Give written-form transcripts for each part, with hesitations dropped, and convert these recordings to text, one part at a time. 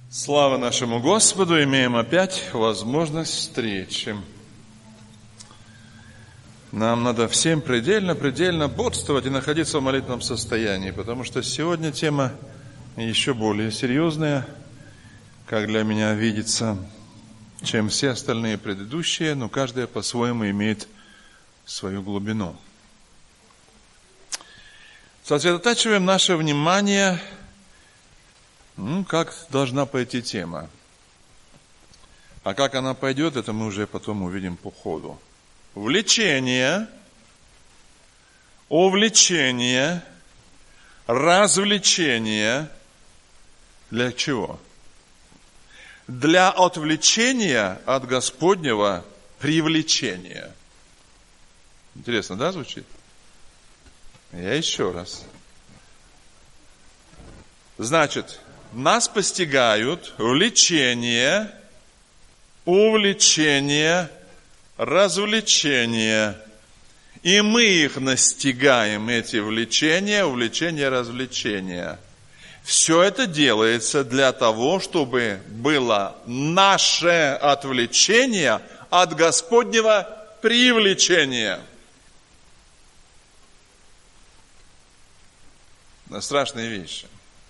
Слава нашему Господу, имеем опять возможность встречи. Нам надо всем предельно бодствовать и находиться в молитвенном состоянии, потому что сегодня тема еще более серьезная, как для меня видится, чем все остальные предыдущие, но каждая по-своему имеет свою глубину. Сосредотачиваем наше внимание, как должна пойти тема. А как она пойдет, это мы уже потом увидим по ходу. Влечение, увлечение, развлечение. Для чего? Для отвлечения от Господнего привлечения. Интересно, да, звучит? Я еще раз. Значит, нас постигают влечение, увлечение, развлечение. И мы их настигаем, эти влечения, увлечения, развлечения. Все это делается для того, чтобы было наше отвлечение от Господнего привлечения. Страшные вещи.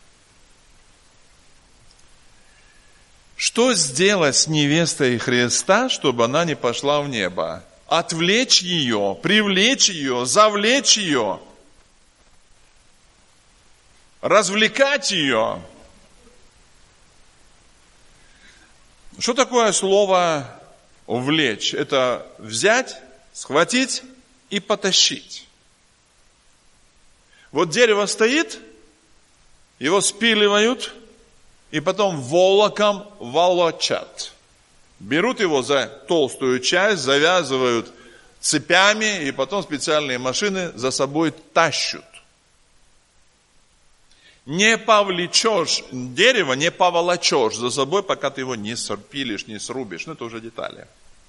Что сделать с невестой Христа, чтобы она не пошла в небо? Отвлечь ее, привлечь ее, завлечь ее, развлекать ее. Что такое слово «увлечь»? Это взять, схватить и потащить. Вот дерево стоит, его спиливают, и потом волоком волочат. Берут его за толстую часть, завязывают цепями, и потом специальные машины за собой тащут. Не повлечешь дерево, не поволочешь за собой, пока ты его не спилишь, не срубишь. Ну, это уже детали.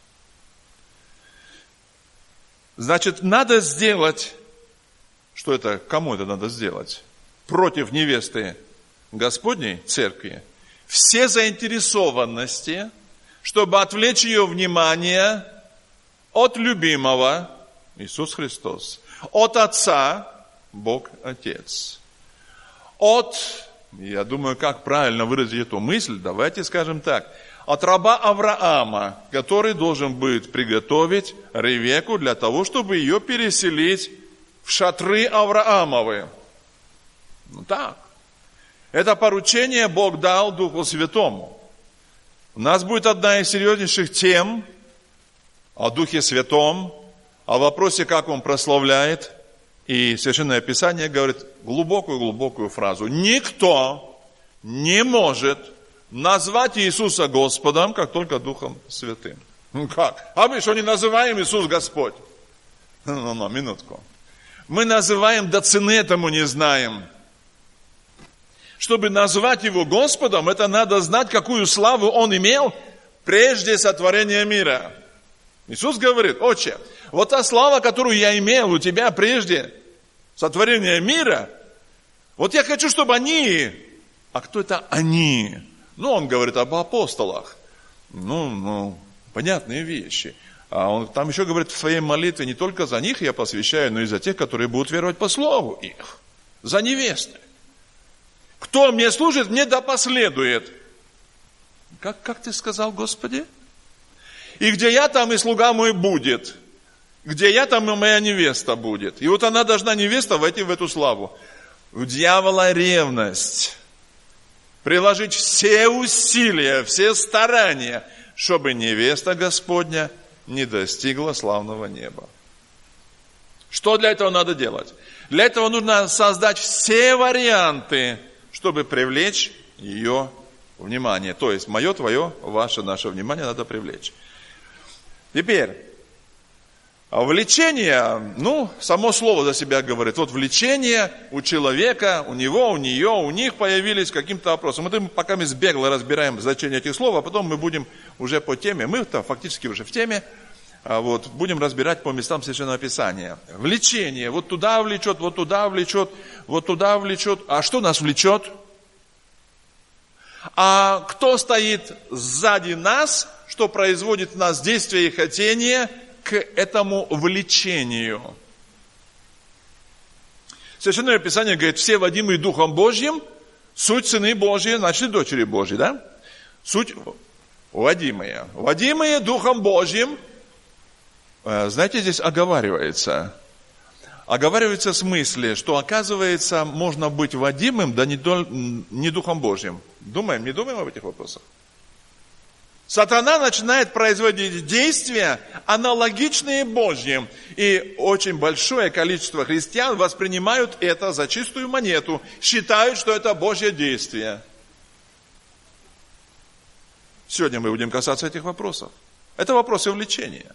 Значит, надо сделать, что это, кому это надо сделать? Против невесты Господней церкви, все заинтересованности, чтобы отвлечь ее внимание от любимого, Иисус Христос, от Отца, Бог Отец, от, я думаю, как правильно выразить эту мысль, давайте скажем так, от раба Авраама, который должен будет приготовить Ревекку для того, чтобы ее переселить в шатры Авраамовы. Ну так. Это поручение Бог дал Духу Святому. У нас будет одна из серьезнейших тем о Духе Святом, о вопросе, как Он прославляет. И Священное Писание говорит глубокую фразу. Никто не может назвать Иисуса Господом, как только Духом Святым. Ну как? А мы что, не называем Иисус Господь? Минутку. Мы называем, до цены этому не знаем. Чтобы назвать Его Господом, это надо знать, какую славу Он имел прежде сотворения мира. Иисус говорит: Отче, вот та слава, которую я имел у Тебя прежде сотворения мира, вот я хочу, чтобы они... А кто это они? Он говорит об апостолах. Понятные вещи. А он там еще говорит в своей молитве: не только за них я посвящаю, но и за тех, которые будут веровать по слову их. За невесты. Кто мне служит, мне да последует. Как ты сказал, Господи? И где я, там и слуга мой будет. Где я, там и моя невеста будет. И вот она должна, невеста, войти в эту славу. У дьявола ревность. Приложить все усилия, все старания, чтобы невеста Господня не достигла славного неба. Что для этого надо делать? Для этого нужно создать все варианты, чтобы привлечь ее внимание. То есть, мое, твое, ваше, наше внимание надо привлечь. Теперь, влечение, само слово за себя говорит. Вот влечение у человека, у него, у нее, у них появились каким-то вопросом. Мы пока бегло разбираем значение этих слов, а потом мы будем уже по теме, мы-то фактически уже в теме, будем разбирать по местам Священного Писания. Влечение, вот туда влечет, вот туда влечет, вот туда влечет. А что нас влечет? А кто стоит сзади нас, что производит в нас действие и хотение к этому влечению? Священное Писание говорит, все водимые Духом Божьим, суть сыны Божьи, значит дочери Божьи, да? Суть водимые. Водимые Духом Божьим, знаете, здесь оговаривается. Оговаривается в смысле, что, оказывается, можно быть водимым, да не Духом Божьим. Не думаем об этих вопросах? Сатана начинает производить действия, аналогичные Божьим. И очень большое количество христиан воспринимают это за чистую монету, считают, что это Божье действие. Сегодня мы будем касаться этих вопросов. Это вопросы влечения.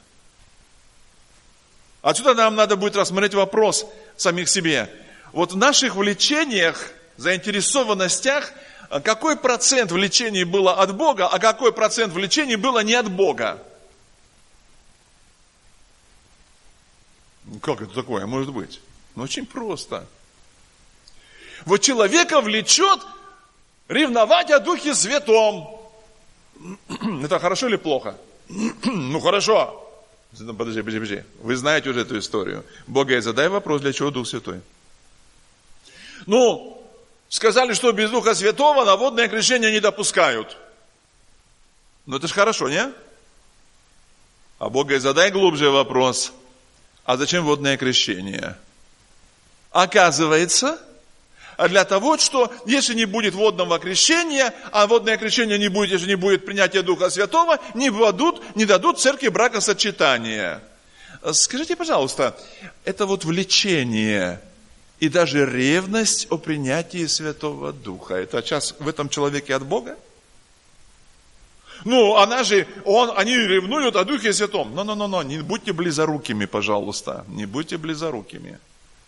Отсюда нам надо будет рассмотреть вопрос самих себе. Вот в наших влечениях, заинтересованностях, какой процент влечений было от Бога, а какой процент влечений было не от Бога? Как это такое может быть? Очень просто. Вот человека влечет ревновать о Духе Святом. Это хорошо или плохо? Ну хорошо. Подожди. Вы знаете уже эту историю. Бог говорит, задай вопрос, для чего Дух Святой? Сказали, что без Духа Святого на водное крещение не допускают. Это же хорошо, не? А Бог говорит, задай глубже вопрос. А зачем водное крещение? Оказывается, для того, что если не будет водного крещения, а водное крещение не будет, если не будет принятия Духа Святого, не дадут церкви бракосочетания. Скажите, пожалуйста, это влечение и даже ревность о принятии Святого Духа, это сейчас в этом человеке от Бога? Они ревнуют о Духе Святом. Но, не будьте близорукими, пожалуйста, не будьте близорукими.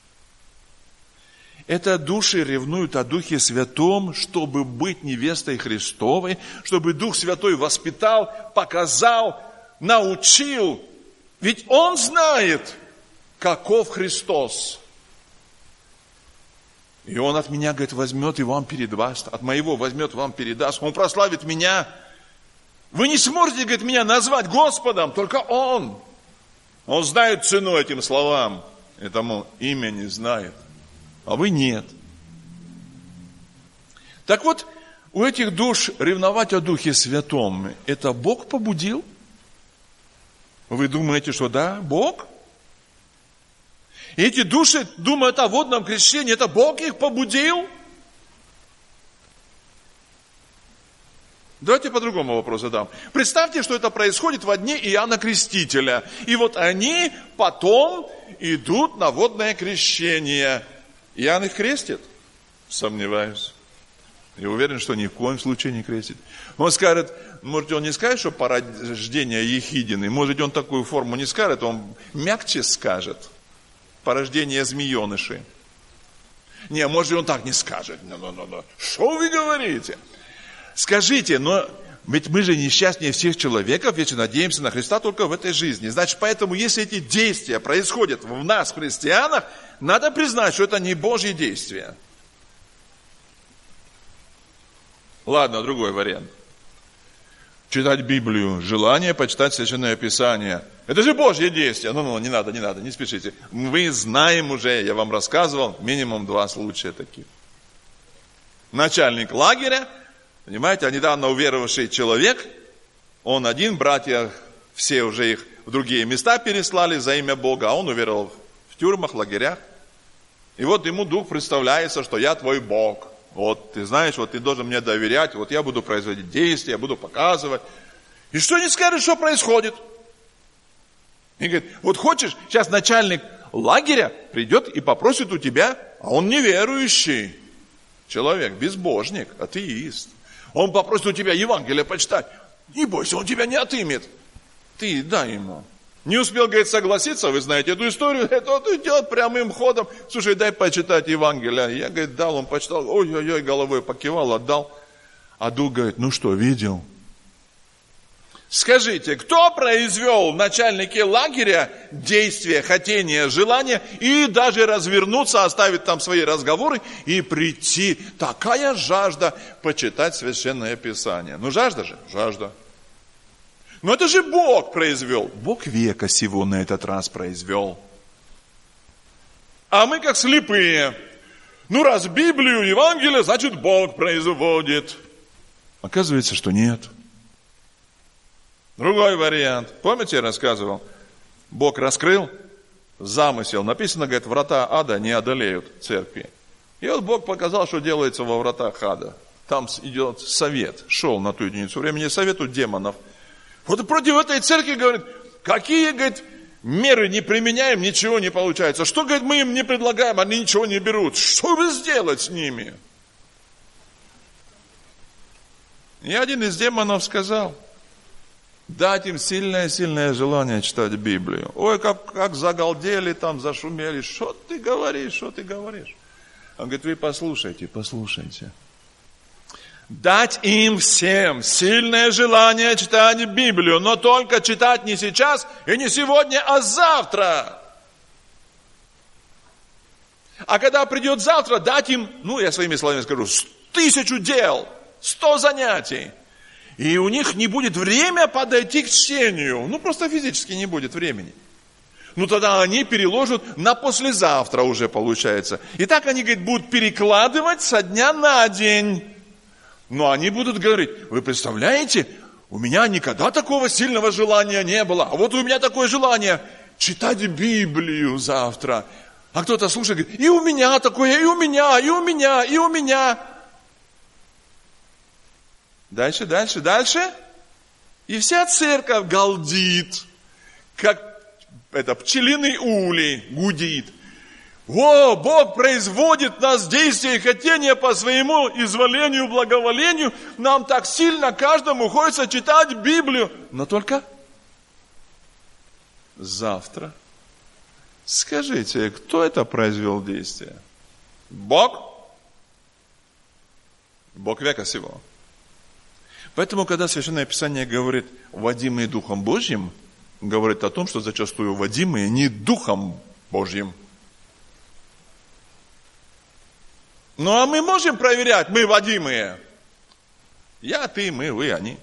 Это души ревнуют о Духе Святом, чтобы быть невестой Христовой, чтобы Дух Святой воспитал, показал, научил. Ведь Он знает, каков Христос. И Он от меня, говорит, возьмет и вам передаст. От моего возьмет, вам передаст. Он прославит меня. Вы не сможете, говорит, меня назвать Господом, только Он. Он знает цену этим словам. Этому имени знает. А вы нет. Так вот, у этих душ ревновать о Духе Святом, это Бог побудил? Вы думаете, что да, Бог? И эти души думают о водном крещении, это Бог их побудил? Давайте по другому вопросу задам. Представьте, что это происходит во дни Иоанна Крестителя. И они потом идут на водное крещение. Иоанн их крестит? Сомневаюсь. Я уверен, что ни в коем случае не крестит. Он скажет, может, он не скажет, что порождение ехидины, может, он такую форму не скажет, он мягче скажет. Порождение змеенышей. Не, может, он так не скажет. Что вы говорите? Скажите, но ведь мы же несчастнее всех человеков, если надеемся на Христа только в этой жизни. Значит, поэтому, если эти действия происходят в нас, в христианах, надо признать, что это не Божьи действия. Ладно, другой вариант. Читать Библию, желание почитать Священное Писание. Это же Божье действие. Не надо, не спешите. Мы знаем уже, я вам рассказывал, минимум 2 случая таких. Начальник лагеря, понимаете, недавно уверовавший человек, он один, братья все уже их в другие места переслали за имя Бога, а он уверовал в тюрьмах, лагерях. И ему Дух представляется, что я твой Бог. Ты знаешь, ты должен мне доверять, я буду производить действия, я буду показывать. И что не скажешь, что происходит? И говорит, хочешь, сейчас начальник лагеря придет и попросит у тебя, а он неверующий человек, безбожник, атеист. Он попросит у тебя Евангелие почитать. Не бойся, он тебя не отымет. Ты дай ему. Не успел, говорит, согласиться, вы знаете эту историю, это идет прямым ходом. Слушай, дай почитать Евангелие. Я, говорит, дал, он почитал, ой-ой-ой, головой покивал, отдал. А Дух говорит, что, видел? Скажите, кто произвел в начальнике лагеря действия, хотения, желания и даже развернуться, оставить там свои разговоры и прийти? Такая жажда почитать Священное Писание. Ну жажда же, жажда. Но это же Бог произвел. Бог века сего на этот раз произвел. А мы как слепые. Ну раз Библию, Евангелие, значит Бог производит. Оказывается, что нет. Другой вариант. Помните, я рассказывал? Бог раскрыл замысел. Написано, говорит, врата ада не одолеют церкви. И вот Бог показал, что делается во вратах ада. Там идет совет. Шел на ту единицу времени совет у демонов. Вот против этой церкви, говорит, какие, говорит, меры не применяем, ничего не получается. Что, говорит, мы им не предлагаем, они ничего не берут. Что бы сделать с ними? И один из демонов сказал, дать им сильное желание читать Библию. Ой, как загалдели там, зашумели. Что ты говоришь? Он говорит, вы послушайте. Дать им всем сильное желание читать Библию, но только читать не сейчас и не сегодня, а завтра. А когда придет завтра, дать им, я своими словами скажу, 1000 дел, 100 занятий. И у них не будет времени подойти к чтению. Просто физически не будет времени. Тогда они переложат на послезавтра уже получается. И так они, говорит, будут перекладывать со дня на день. Но они будут говорить, вы представляете, у меня никогда такого сильного желания не было. А вот у меня такое желание читать Библию завтра. А кто-то слушает, говорит, и у меня такое, и у меня. Дальше. И вся церковь галдит, как пчелиный улей гудит. О, Бог производит в нас действия и хотения по своему изволению, благоволению. Нам так сильно каждому хочется читать Библию. Но только завтра. Скажите, кто это произвел действие? Бог? Бог века сего. Поэтому, когда Священное Писание говорит «водимые Духом Божьим», говорит о том, что зачастую водимые не Духом Божьим. А мы можем проверять, мы водимые. Я, ты, мы, вы, они.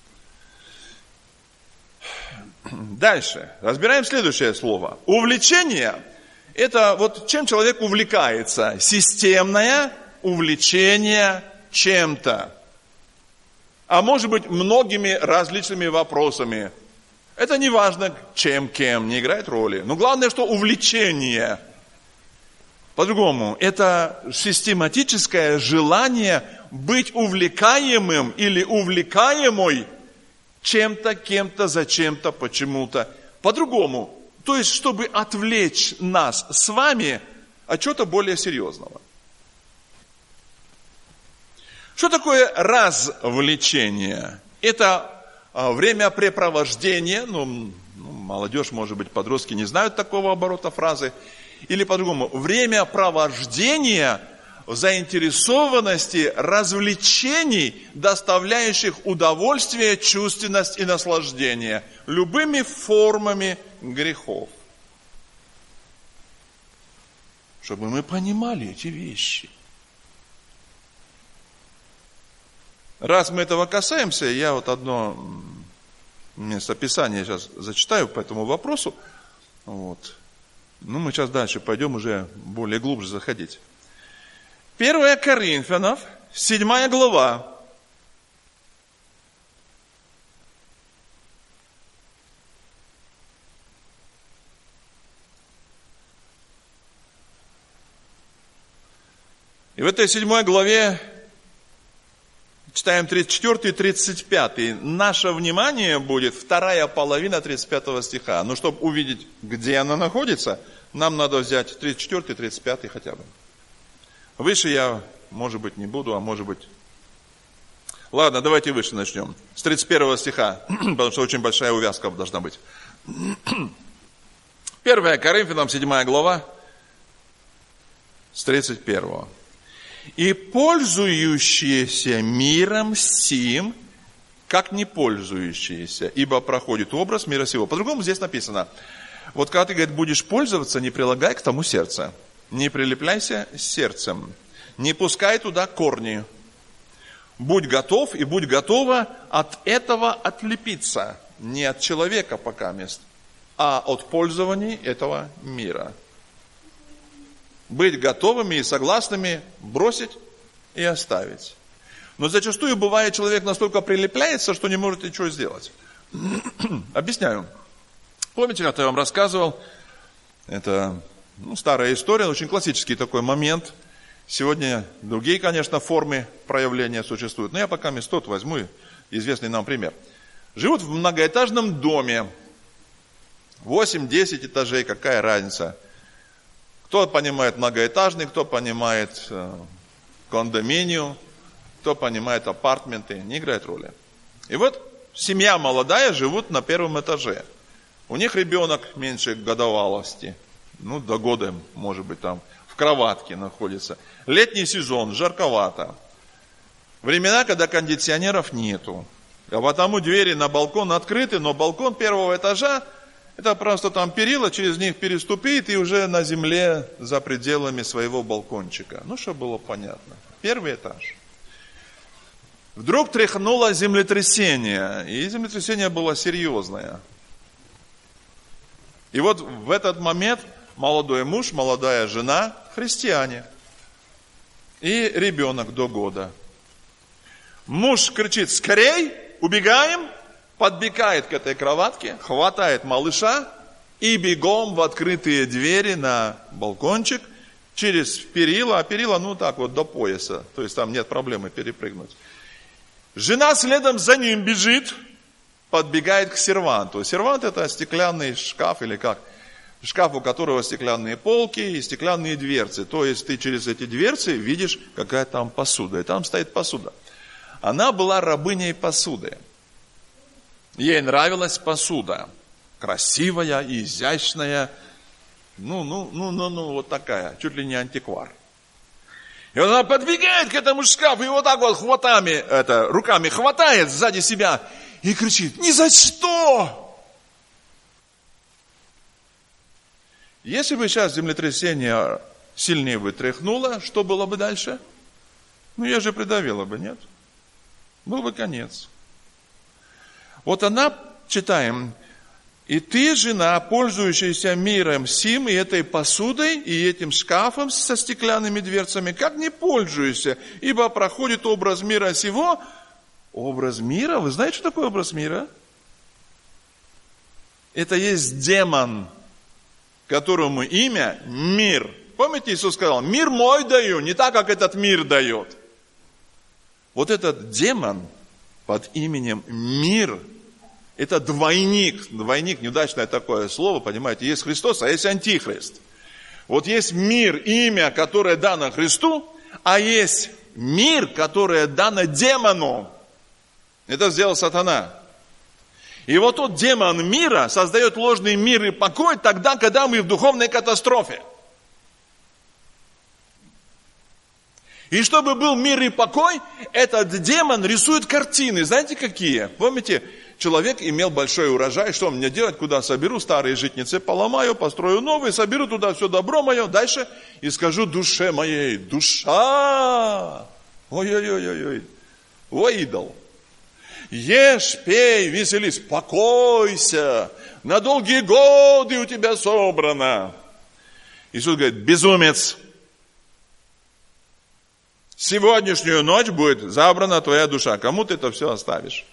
Дальше. Разбираем следующее слово. Увлечение – это чем человек увлекается. Системное увлечение чем-то. А может быть, многими различными вопросами. Это не важно, чем, кем, не играет роли. Но главное, что увлечение. По-другому, это систематическое желание быть увлекаемым или увлекаемой чем-то, кем-то, зачем-то, почему-то. По-другому, то есть, чтобы отвлечь нас с вами от чего-то более серьезного. Что такое развлечение? Это времяпрепровождение, молодежь, может быть, подростки не знают такого оборота фразы, или по-другому, времяпровождения в заинтересованности развлечений, доставляющих удовольствие, чувственность и наслаждение любыми формами грехов. Чтобы мы понимали эти вещи. Раз мы этого касаемся, я одно местописание сейчас зачитаю по этому вопросу. Мы сейчас дальше пойдем уже более глубже заходить. 1 Коринфянам, 7 глава. И в этой 7 главе читаем 34 и 35. Наше внимание будет вторая половина 35 стиха. Но чтобы увидеть, где она находится, нам надо взять 34 и 35 хотя бы. Выше я, может быть, не буду, а может быть... Ладно, давайте выше начнем. С 31 стиха, потому что очень большая увязка должна быть. 1 Коринфянам, 7 глава, с 31. «И пользующиеся миром сим как не пользующиеся, ибо проходит образ мира сего. По-другому здесь написано. Вот когда ты, говорит, будешь пользоваться, не прилагай к тому сердце. Не прилепляйся сердцем. Не пускай туда корни. Будь готов и будь готова от этого отлепиться. Не от человека пока мест, а от пользований этого мира. Быть готовыми и согласными бросить и оставить. Но зачастую бывает, человек настолько прилепляется, что не может ничего сделать. Объясняю. Помните, как я вам рассказывал, это старая история, очень классический такой момент. Сегодня другие, конечно, формы проявления существуют. Но я пока тот возьму известный нам пример. Живут в многоэтажном доме. 8-10 этажей, какая разница. Кто понимает многоэтажный, кто понимает кондоминиум, кто понимает апартменты, не играет роли. И вот семья молодая живут на первом этаже. У них ребенок меньше годовалости, до года, может быть, там в кроватке находится. Летний сезон, жарковато. Времена, когда кондиционеров нету. А потому двери на балкон открыты, но балкон первого этажа, это просто там перила, через них переступит и уже на земле за пределами своего балкончика. Чтобы было понятно. Первый этаж. Вдруг тряхнуло землетрясение, и землетрясение было серьезное. И вот в этот момент молодой муж, молодая жена, христиане, и ребенок до года. Муж кричит: скорей, убегаем, подбегает к этой кроватке, хватает малыша и бегом в открытые двери на балкончик, через перила, а перила до пояса, то есть там нет проблемы перепрыгнуть. Жена следом за ним бежит, подбегает к серванту. Сервант — это стеклянный шкаф или как? Шкаф, у которого стеклянные полки и стеклянные дверцы. То есть ты через эти дверцы видишь, какая там посуда. И там стоит посуда. Она была рабыней посуды. Ей нравилась посуда. Красивая, изящная. Вот такая. Чуть ли не антиквар. И она подбегает к этому шкафу и вот так вот руками хватает сзади себя и кричит: ни за что! Если бы сейчас землетрясение сильнее бы тряхнуло, что было бы дальше? Ее же придавило бы, нет? Был бы конец. Вот она, читаем: и ты, жена, пользующаяся миром сим и этой посудой, и этим шкафом со стеклянными дверцами, как не пользуешься, ибо проходит образ мира сего. Образ мира? Вы знаете, что такое образ мира? Это есть демон, которому имя мир. Помните, Иисус сказал: мир мой даю, не так, как этот мир дает. Вот этот демон под именем мир, это двойник. Двойник, неудачное такое слово, понимаете. Есть Христос, а есть Антихрист. Вот есть мир, имя, которое дано Христу, а есть мир, которое дано демону. Это сделал сатана. И вот тот демон мира создает ложный мир и покой тогда, когда мы в духовной катастрофе. И чтобы был мир и покой, этот демон рисует картины. Знаете, какие? Помните, человек имел большой урожай. Что мне делать? Куда соберу? Старые житницы поломаю, построю новые, соберу туда все добро мое. Дальше и скажу душе моей: душа! Ой-ой-ой-ой! О, идол! Ешь, пей, веселись, покойся. На долгие годы у тебя собрано. Иисус говорит: безумец! Сегодняшнюю ночь будет забрана твоя душа. Кому ты это все оставишь?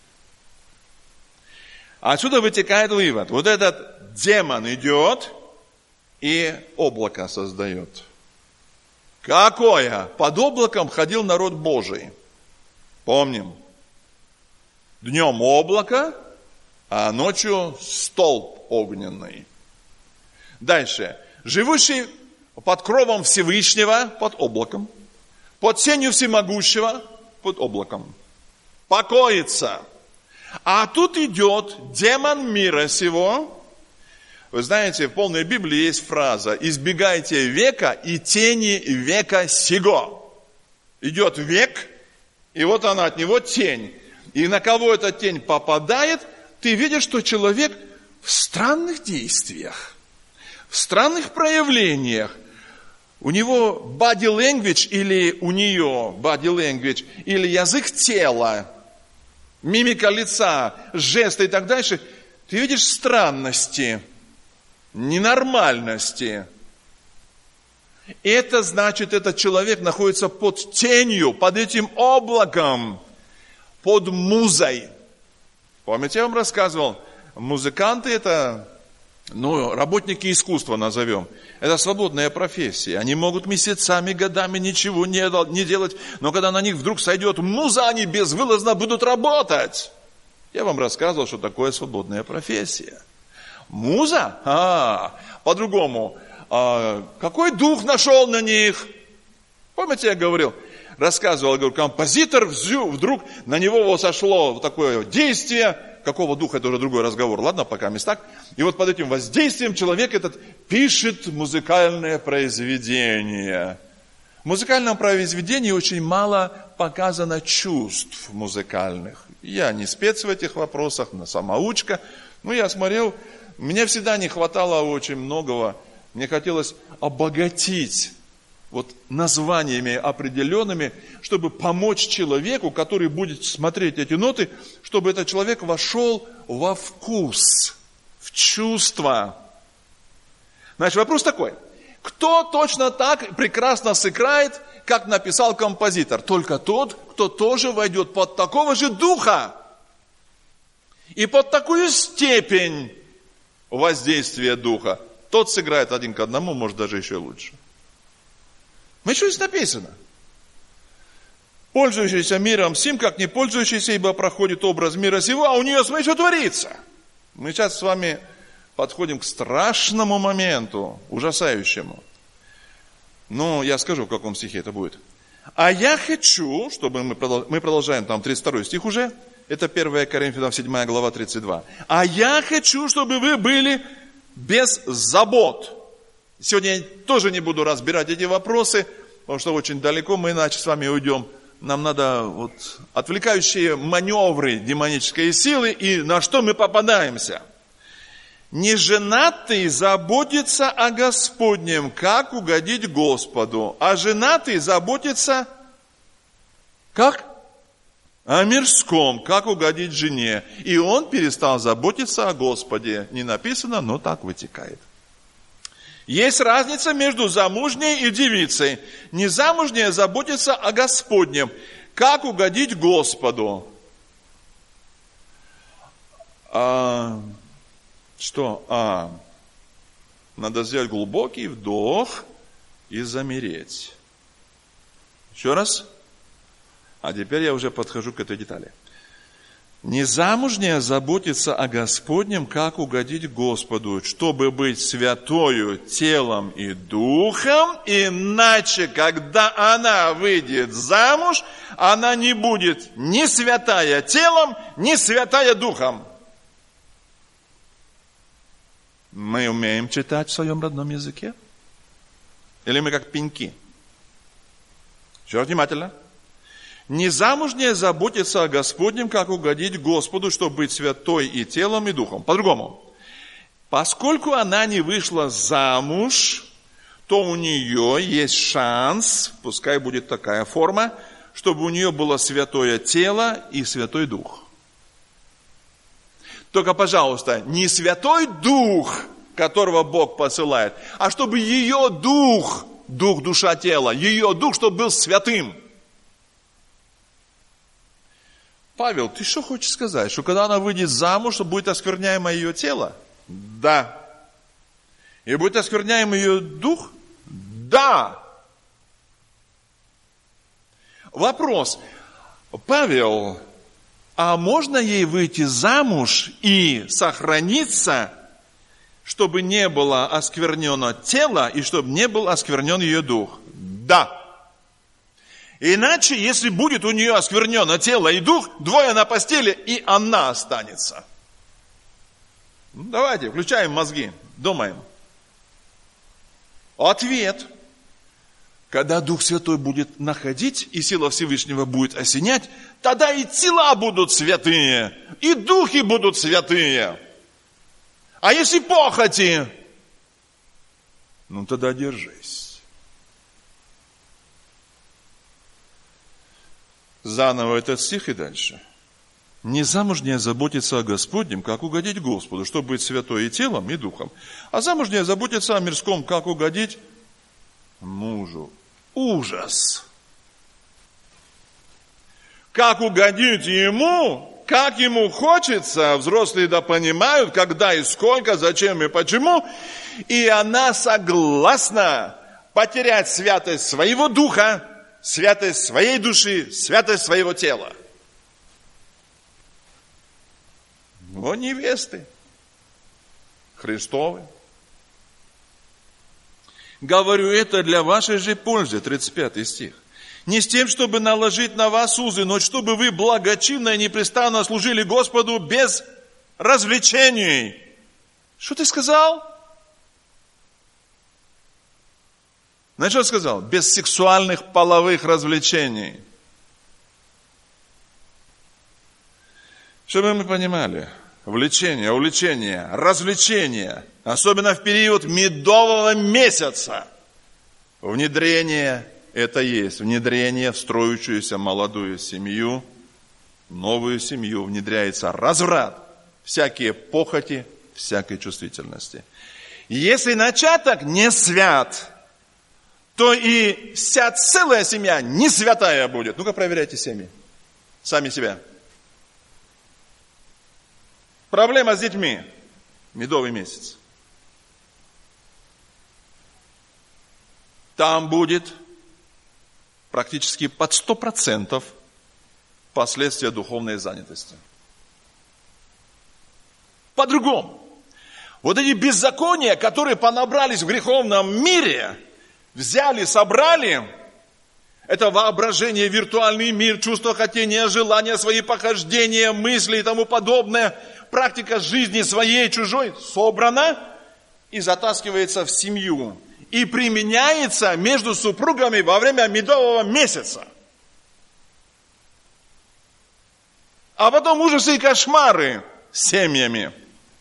Отсюда вытекает вывод. Вот этот демон идет и облако создает. Какое? Под облаком ходил народ Божий. Помним. Днем облако, а ночью столб огненный. Дальше. Живущий под кровом Всевышнего, под облаком. Под сенью всемогущего, под облаком. Покоится. А тут идет демон мира сего. Вы знаете, в полной Библии есть фраза: избегайте века и тени века сего. Идет век, и вот она от него тень. и на кого эта тень попадает, ты видишь, что человек в странных действиях, в странных проявлениях. У него body language или у нее body language, или язык тела, мимика лица, жесты и так дальше. Ты видишь странности, ненормальности. Это значит, этот человек находится под тенью, под этим облаком, под музой. Помните, я вам рассказывал, музыканты это, работники искусства назовем. Это свободная профессия. Они могут месяцами, годами ничего не делать, но когда на них вдруг сойдет муза, они безвылазно будут работать. Я вам рассказывал, что такое свободная профессия. Муза? По-другому. Какой дух нашел на них? Помните, я говорил, рассказывал, композитор вдруг на него сошло такое действие. Какого духа, это уже другой разговор. Ладно, пока мест так. И вот под этим воздействием человек этот пишет музыкальное произведение. В музыкальном произведении очень мало показано чувств музыкальных. Я не спец в этих вопросах, самоучка. Но я смотрел, мне всегда не хватало очень многого. Мне хотелось обогатить названиями определенными, чтобы помочь человеку, который будет смотреть эти ноты, чтобы этот человек вошел во вкус, в чувство. Значит, вопрос такой. Кто точно так прекрасно сыграет, как написал композитор? Только тот, кто тоже войдет под такого же духа и под такую степень воздействия духа. Тот сыграет один к одному, может даже еще лучше. Ну, что здесь написано? Пользующийся миром сим, как не пользующийся, ибо проходит образ мира сего, а у нее, смотри, что творится. Мы сейчас с вами подходим к страшному моменту, ужасающему. Я скажу, в каком стихе это будет. А я хочу, чтобы мы продолжаем, там 32 стих уже, это 1 Коринфянам 7 глава 32. А я хочу, чтобы вы были без забот. Сегодня я тоже не буду разбирать эти вопросы, потому что очень далеко мы иначе с вами уйдем. Нам надо отвлекающие маневры демонической силы, и на что мы попадаемся. Неженатый заботится о Господнем, как угодить Господу, а женатый заботится как? О мирском, как угодить жене. И он перестал заботиться о Господе. Не написано, но так вытекает. Есть разница между замужней и девицей. Незамужняя заботится о Господнем. Как угодить Господу? Надо сделать глубокий вдох и замереть. Еще раз. А теперь я уже подхожу к этой детали. Незамужняя заботится о Господнем, как угодить Господу, чтобы быть святою телом и духом, иначе, когда она выйдет замуж, она не будет ни святая телом, ни святая духом. Мы умеем читать в своем родном языке? Или мы как пеньки? Еще раз внимательно. Незамужняя заботится о Господнем, как угодить Господу, чтобы быть святой и телом, и духом. По-другому. Поскольку она не вышла замуж, то у нее есть шанс, пускай будет такая форма, чтобы у нее было святое тело и святой дух. Только, пожалуйста, не святой дух, которого Бог посылает, а чтобы ее дух, дух, душа, тело, ее дух, чтобы был святым. Павел, ты что хочешь сказать? Что когда она выйдет замуж, что будет оскверняемо ее тело? Да. И будет оскверняем ее дух? Да. Вопрос. Павел, а можно ей выйти замуж и сохраниться, чтобы не было осквернено тело и чтобы не был осквернен ее дух? Да. Иначе, если будет у нее осквернено тело и дух, двое на постели, и она останется. Давайте, включаем мозги, думаем. Ответ. Когда Дух Святой будет находить, и сила Всевышнего будет осенять, тогда и тела будут святые, и духи будут святые. А если похоти, ну тогда держись. Заново этот стих и дальше. Незамужняя заботится о Господнем, как угодить Господу, чтобы быть святой и телом, и духом. А замужняя заботится о мирском, как угодить мужу. Ужас! Как угодить ему, как ему хочется, взрослые да понимают, когда и сколько, зачем и почему, и она согласна потерять святость своего духа, святость своей души, святость своего тела. Но невесты Христовы. Говорю это для вашей же пользы, 35 стих. Не с тем, чтобы наложить на вас узы, но чтобы вы благочинно и непрестанно служили Господу без развлечений. Что ты сказал? Знаешь, что сказал? Без сексуальных половых развлечений. Чтобы мы понимали, влечение, увлечение, развлечение, особенно в период медового месяца, внедрение – это есть внедрение в строящуюся молодую семью, новую семью, внедряется разврат, всякие похоти, всякой чувствительности. Если начаток не свят, то и вся целая семья не святая будет. Ну-ка проверяйте семьи, сами себя. Проблема с детьми. Медовый месяц. Там будет практически под 100% последствия духовной занятости. По-другому. Вот эти беззакония, которые понабрались в греховном мире, взяли, собрали, это воображение, виртуальный мир, чувство хотения, желания, свои похождения, мысли и тому подобное, практика жизни своей, чужой, собрана и затаскивается в семью. И применяется между супругами во время медового месяца. А потом ужасы и кошмары с семьями.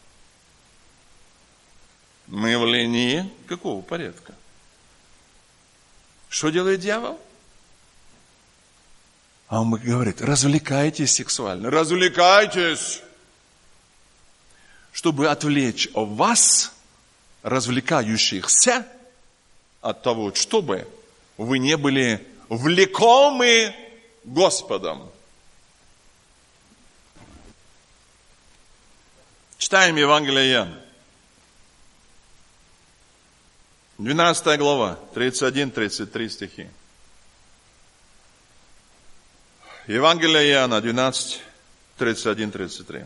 Мы в линии какого порядка? Что делает дьявол? А он говорит, развлекайтесь сексуально. Развлекайтесь! Чтобы отвлечь вас, развлекающихся, от того, чтобы вы не были влекомы Господом. Читаем Евангелие Иоанна. 12 глава, 31-33 стихи. Евангелие Иоанна, 12, 31-33.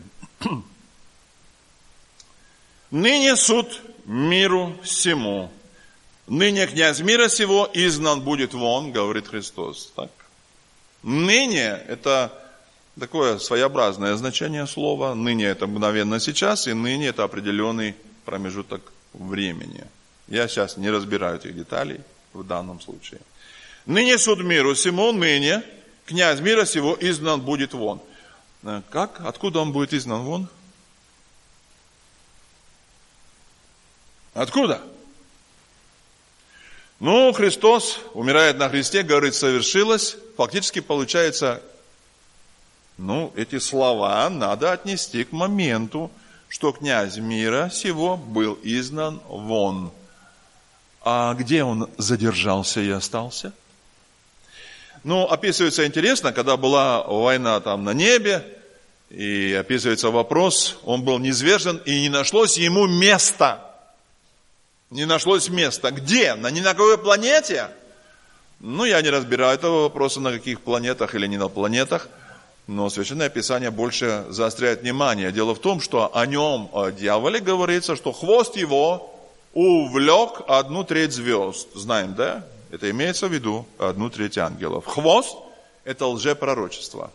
Ныне суд миру сему. Ныне князь мира сего изгнан будет вон, говорит Христос. Так. Ныне – это такое своеобразное значение слова. Ныне – это мгновенно сейчас, и ныне – это определенный промежуток времени. Я сейчас не разбираю этих деталей в данном случае. Ныне суд миру сему, ныне князь мира сего изгнан будет вон. Как? Откуда он будет изгнан вон? Откуда? Ну, Христос умирает на кресте, говорит, совершилось. Фактически получается, эти слова надо отнести к моменту, что князь мира сего был изгнан вон. А где он задержался и остался? Описывается интересно, когда была война там на небе, и описывается вопрос, он был низвержен, и не нашлось ему места. Не нашлось места. Где? Ни на какой планете? Я не разбираю этого вопроса, на каких планетах или не на планетах, но Священное Писание больше заостряет внимание. Дело в том, что о нем, о дьяволе, говорится, что хвост его увлек 1/3 звезд. Знаем, да? Это имеется в виду 1/3 ангелов. Хвост – это лжепророчество.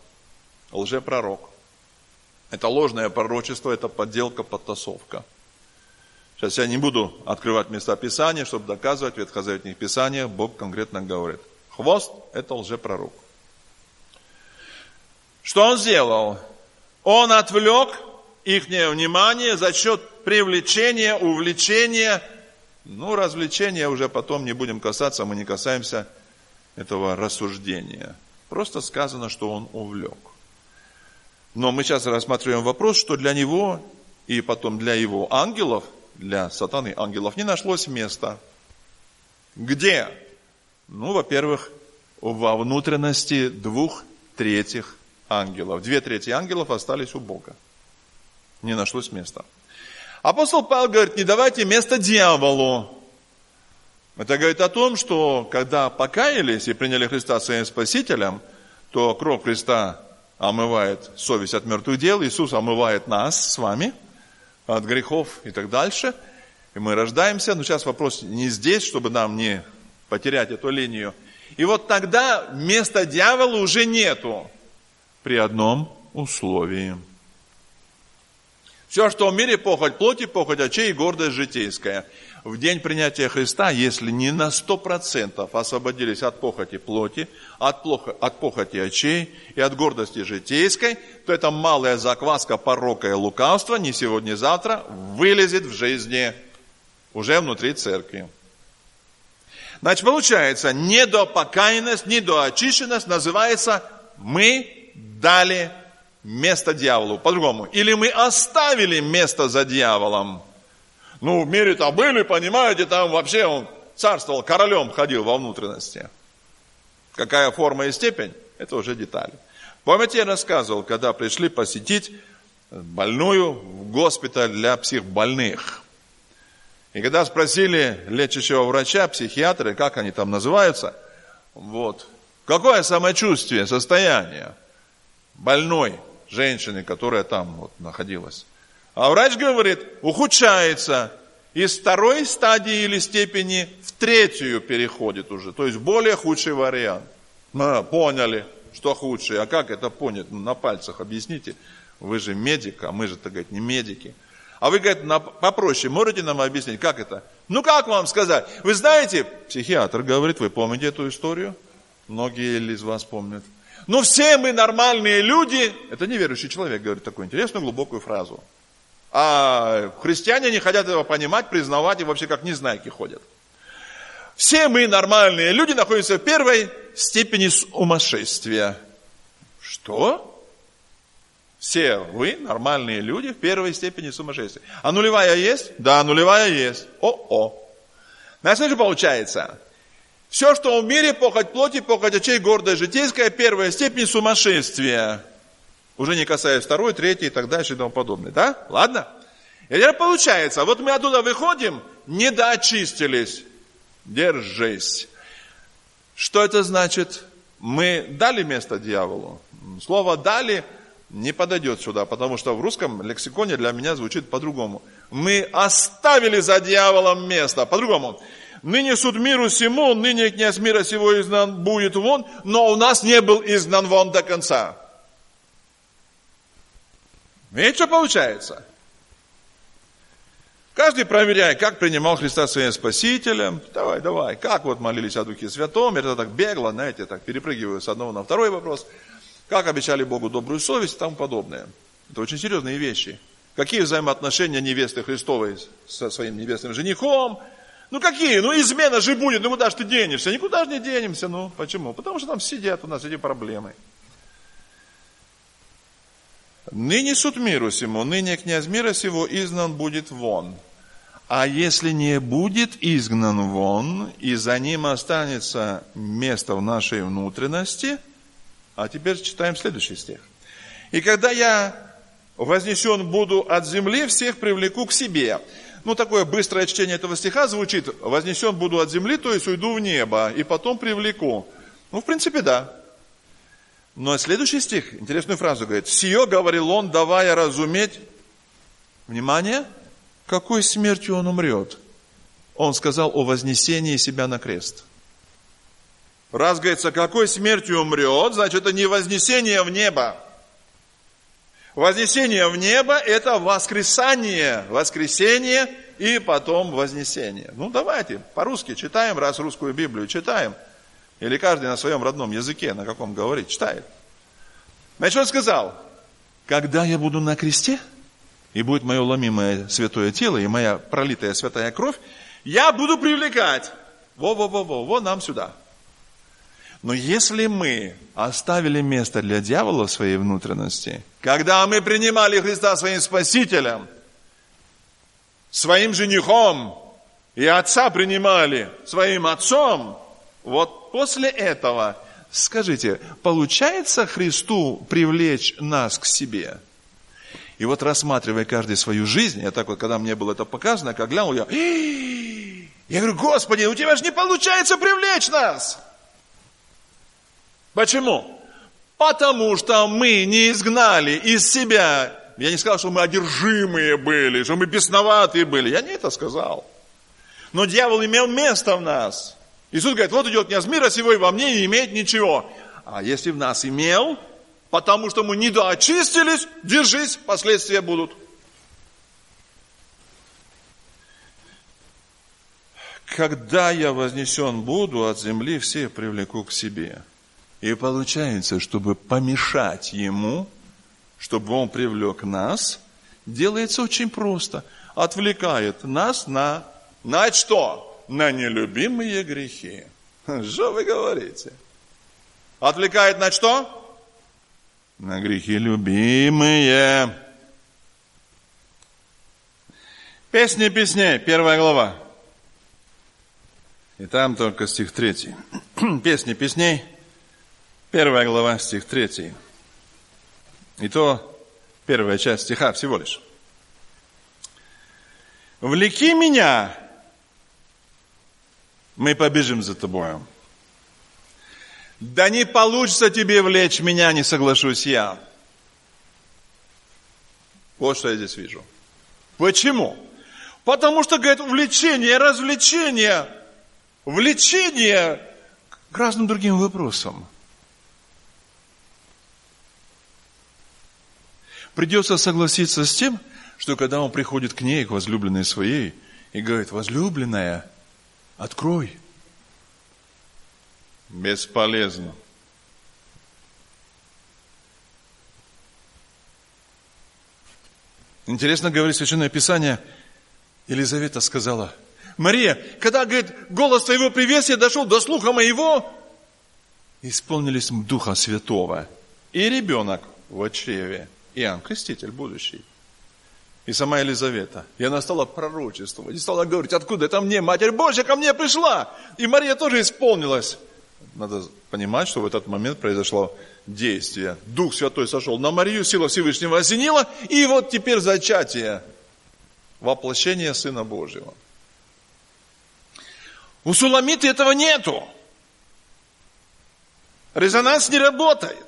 Лжепророк. Это ложное пророчество, это подделка, подтасовка. Сейчас я не буду открывать места Писания, чтобы доказывать, в ветхозаветных Писаниях Бог конкретно говорит. Хвост – это лжепророк. Что он сделал? Он отвлек их внимание за счет привлечения, увлечения, развлечения уже потом не будем касаться, мы не касаемся этого рассуждения. Просто сказано, что он увлек. Но мы сейчас рассматриваем вопрос, что для него и потом для его ангелов, для сатаны ангелов не нашлось места. Где? Во-первых, во внутренности 2/3 ангелов. 2/3 ангелов остались у Бога. Не нашлось места. Апостол Павел говорит, не давайте место дьяволу. Это говорит о том, что когда покаялись и приняли Христа своим Спасителем, то кровь Христа омывает совесть от мертвых дел, Иисус омывает нас с вами от грехов и так дальше. И мы рождаемся. Но сейчас вопрос не здесь, чтобы нам не потерять эту линию. И вот тогда места дьявола уже нету. При одном условии. Все, что в мире, похоть плоти, похоть очей и гордость житейская. В день принятия Христа, если не на 100% освободились от похоти плоти, от похоти очей и от гордости житейской, то эта малая закваска порока и лукавства не сегодня, завтра вылезет в жизни уже внутри церкви. Значит, получается, недопокаянность, недоочищенность называется «мы дали место дьяволу». По-другому. Или мы оставили место за дьяволом. В мире-то были, понимаете, там вообще он царствовал, королем ходил во внутренности. Какая форма и степень, это уже детали. Помните, я рассказывал, когда пришли посетить больную в госпиталь для психбольных. И когда спросили лечащего врача, психиатра, как они там называются, какое самочувствие, состояние больной женщины, которая там находилась. А врач говорит, ухудшается. Из 2 стадии или степени в 3 переходит уже. То есть более худший вариант. Поняли, что худший. А как это понять? На пальцах объясните. Вы же медик, а мы же, так сказать, не медики. А вы, говорит, попроще, можете нам объяснить, как это? Как вам сказать? Вы знаете, психиатр говорит, вы помните эту историю? Многие из вас помнят. Все мы нормальные люди. Это неверующий человек говорит такую интересную, глубокую фразу. А христиане не хотят этого понимать, признавать и вообще как незнайки ходят. Все мы нормальные люди находимся в 1 степени сумасшествия. Что? Все вы нормальные люди в 1 степени сумасшествия. А нулевая есть? Да, нулевая есть. Значит, что получается? Все, что в мире, похоть плоти, похоть очей, гордость житейская, 1 степень сумасшествия. Уже не касаясь 2, 3 и так дальше и тому подобное. Да? Ладно? И теперь получается, мы оттуда выходим, недоочистились. Держись. Что это значит? Мы дали место дьяволу. Слово «дали» не подойдет сюда, потому что в русском лексиконе для меня звучит по-другому. Мы оставили за дьяволом место. По-другому. Ныне суд миру сему, ныне князь мира сего изгнан будет вон, но у нас не был изгнан вон до конца. Видите, что получается? Каждый проверяет, как принимал Христа своим Спасителем. Давай, как молились о Духе Святом. Это так бегло, так перепрыгиваю с одного на второй вопрос. Как обещали Богу добрую совесть и тому подобное. Это очень серьезные вещи. Какие взаимоотношения невесты Христовой со своим небесным женихом? Какие? Измена же будет, куда же ты денешься? Никуда же не денемся. Почему? Потому что там сидят у нас эти проблемы. Ныне суд миру сему, ныне князь мира сего изгнан будет вон. А если не будет изгнан вон, и за ним останется место в нашей внутренности, а теперь читаем следующий стих. И когда я вознесен буду от земли, всех привлеку к себе. Такое быстрое чтение этого стиха звучит, вознесен буду от земли, то есть уйду в небо, и потом привлеку. В принципе, да. Но следующий стих, интересную фразу говорит. «Сие говорил он, давая разуметь». Внимание, какой смертью он умрет? Он сказал о вознесении себя на крест. Раз, говорится, какой смертью умрет, значит, это не вознесение в небо. Вознесение в небо – это воскресание. Воскресение и потом вознесение. Ну, давайте, по-русски читаем, раз русскую Библию читаем. Или каждый на своем родном языке, на каком говорит, читает. Значит, он сказал, когда я буду на кресте, и будет мое ломимое святое тело, и моя пролитая святая кровь, я буду привлекать. Во, нам сюда. Но если мы оставили место для дьявола в своей внутренности, когда мы принимали Христа своим Спасителем, своим женихом, и Отца принимали своим Отцом, вот после этого, скажите, получается Христу привлечь нас к себе? И вот рассматривая каждый свою жизнь, я так вот, когда мне было это показано, как глянул, я говорю, Господи, у Тебя же не получается привлечь нас. Почему? Потому что мы не изгнали из себя. Я не сказал, что мы одержимые были, что мы бесноватые были. Я не это сказал. Но дьявол имел место в нас. Иисус говорит, вот идет князь мира сего, и во мне не имеет ничего. А если в нас имел, потому что мы недоочистились, держись, последствия будут. Когда я вознесен буду от земли, все привлеку к себе. И получается, чтобы помешать ему, чтобы он привлек нас, делается очень просто. Отвлекает нас на что? На нелюбимые грехи. Что вы говорите? Отвлекает на что? На грехи любимые. Песни песней, 1 глава. И там только стих 3. Песни песней, 1 глава, стих 3. И то первая часть стиха всего лишь. «Влеки меня, мы побежим за тобою. Да не получится тебе влечь меня, не соглашусь я». Вот что я здесь вижу. Почему? Потому что, говорит, влечение, развлечение, влечение к разным другим вопросам. Придется согласиться с тем, что когда он приходит к ней, к возлюбленной своей, и говорит, возлюбленная, открой. Бесполезно. Интересно говорит Священное Писание, Елизавета сказала, Мария, когда, говорит, голос твоего приветствия дошел до слуха моего, исполнились Духа Святого, и ребенок в чреве, Иоанн Креститель будущий. И сама Елизавета. И она стала пророчествовать. И стала говорить, откуда это мне? Матерь Божья ко мне пришла. И Мария тоже исполнилась. Надо понимать, что в этот момент произошло действие. Дух Святой сошел на Марию, сила Всевышнего осенила. И вот теперь зачатие. Воплощение Сына Божьего. У Суламиты этого нету. Резонанс не работает.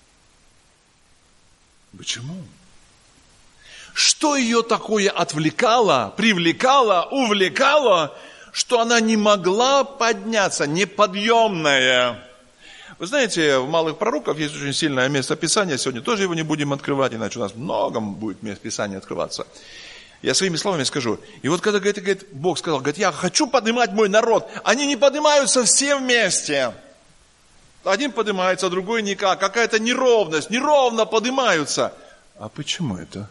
Почему? Что ее такое отвлекало, привлекало, увлекало, что она не могла подняться, неподъемная? Вы знаете, в Малых Пророках есть очень сильное место Писания, сегодня тоже его не будем открывать, иначе у нас много будет мест Писания открываться. Я своими словами скажу. И вот когда, говорит, Бог сказал, говорит, я хочу поднимать мой народ, они не поднимаются все вместе. Один поднимается, другой никак, какая-то неровность, неровно поднимаются. А почему это?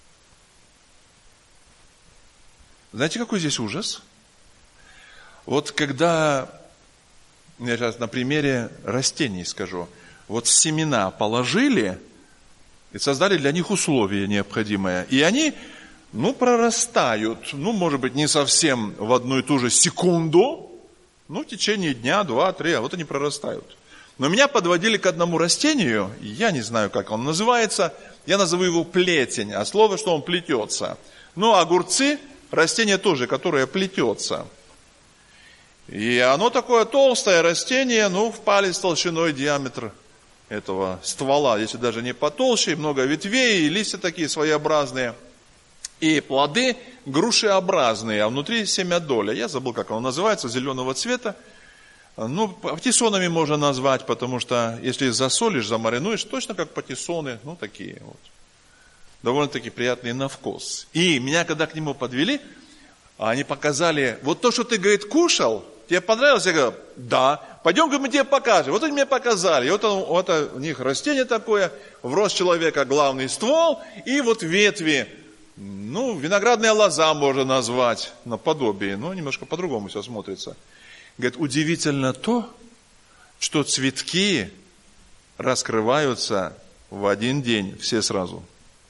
Знаете, какой здесь ужас? Вот когда, я сейчас на примере растений скажу, вот семена положили и создали для них условия необходимые, и они, прорастают, может быть, не совсем в одну и ту же секунду, в течение дня, 2, 3, а вот они прорастают. Но меня подводили к одному растению, я не знаю, как он называется, я назову его плетень, а слово, что он плетется. Огурцы, растение тоже, которое плетется. И оно такое толстое растение, в палец толщиной диаметр этого ствола, если даже не потолще, много ветвей, и листья такие своеобразные. И плоды грушеобразные, а внутри семядоля. Я забыл, как оно называется, зеленого цвета. Патиссонами можно назвать, потому что если засолишь, замаринуешь, точно как патиссоны, такие вот. довольно-таки приятный на вкус. И меня, когда к нему подвели, они показали, вот то, что ты, говорит, кушал, тебе понравилось? Я говорю, да. Пойдем, говорит, мы тебе покажем. Вот они мне показали. И вот у них растение такое, в рост человека главный ствол, и вот ветви. Ну, виноградная лоза можно назвать, наподобие, но немножко по-другому все смотрится. Говорит, удивительно то, что цветки раскрываются в один день, все сразу.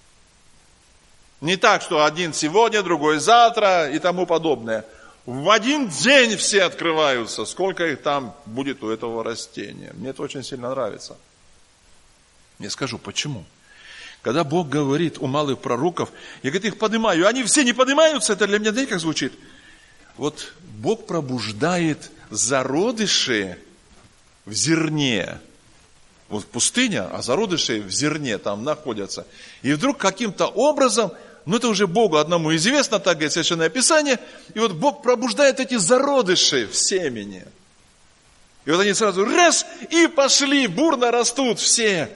Не так, что один сегодня, другой завтра и тому подобное. В один день все открываются. Сколько их там будет у этого растения. Мне это очень сильно нравится. Я скажу, почему. Когда Бог говорит у малых пророков, я, говорит, их поднимаю. Они все не поднимаются. Это для меня, знаете, как звучит? Вот Бог пробуждает зародыши в зерне. Вот пустыня, а зародыши в зерне там находятся. И вдруг каким-то образом, ну это уже Богу одному известно, так говорит Священное Писание, и вот Бог пробуждает эти зародыши в семени. И вот они сразу раз, и пошли, бурно растут все.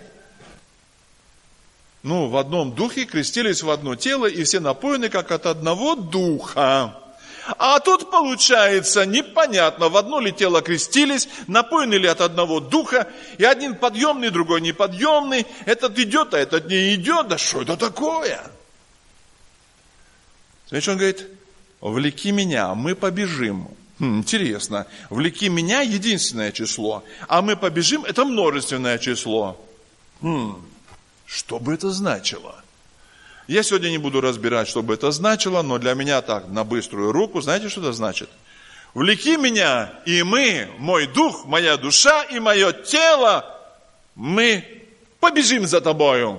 Ну, в одном духе крестились в одно тело, и все напоены, как от одного духа. А тут получается непонятно, в одно ли тело крестились, напоены ли от одного духа, и один подъемный, другой неподъемный, этот идет, а этот не идет, да что это такое? Значит, он говорит, влеки меня, мы побежим. Интересно, влеки меня единственное число, а мы побежим, это множественное число. Что бы это значило? Я сегодня не буду разбирать, что бы это значило, но для меня так, на быструю руку, знаете, что это значит? Влеки меня, и мы, мой дух, моя душа и мое тело, мы побежим за тобою.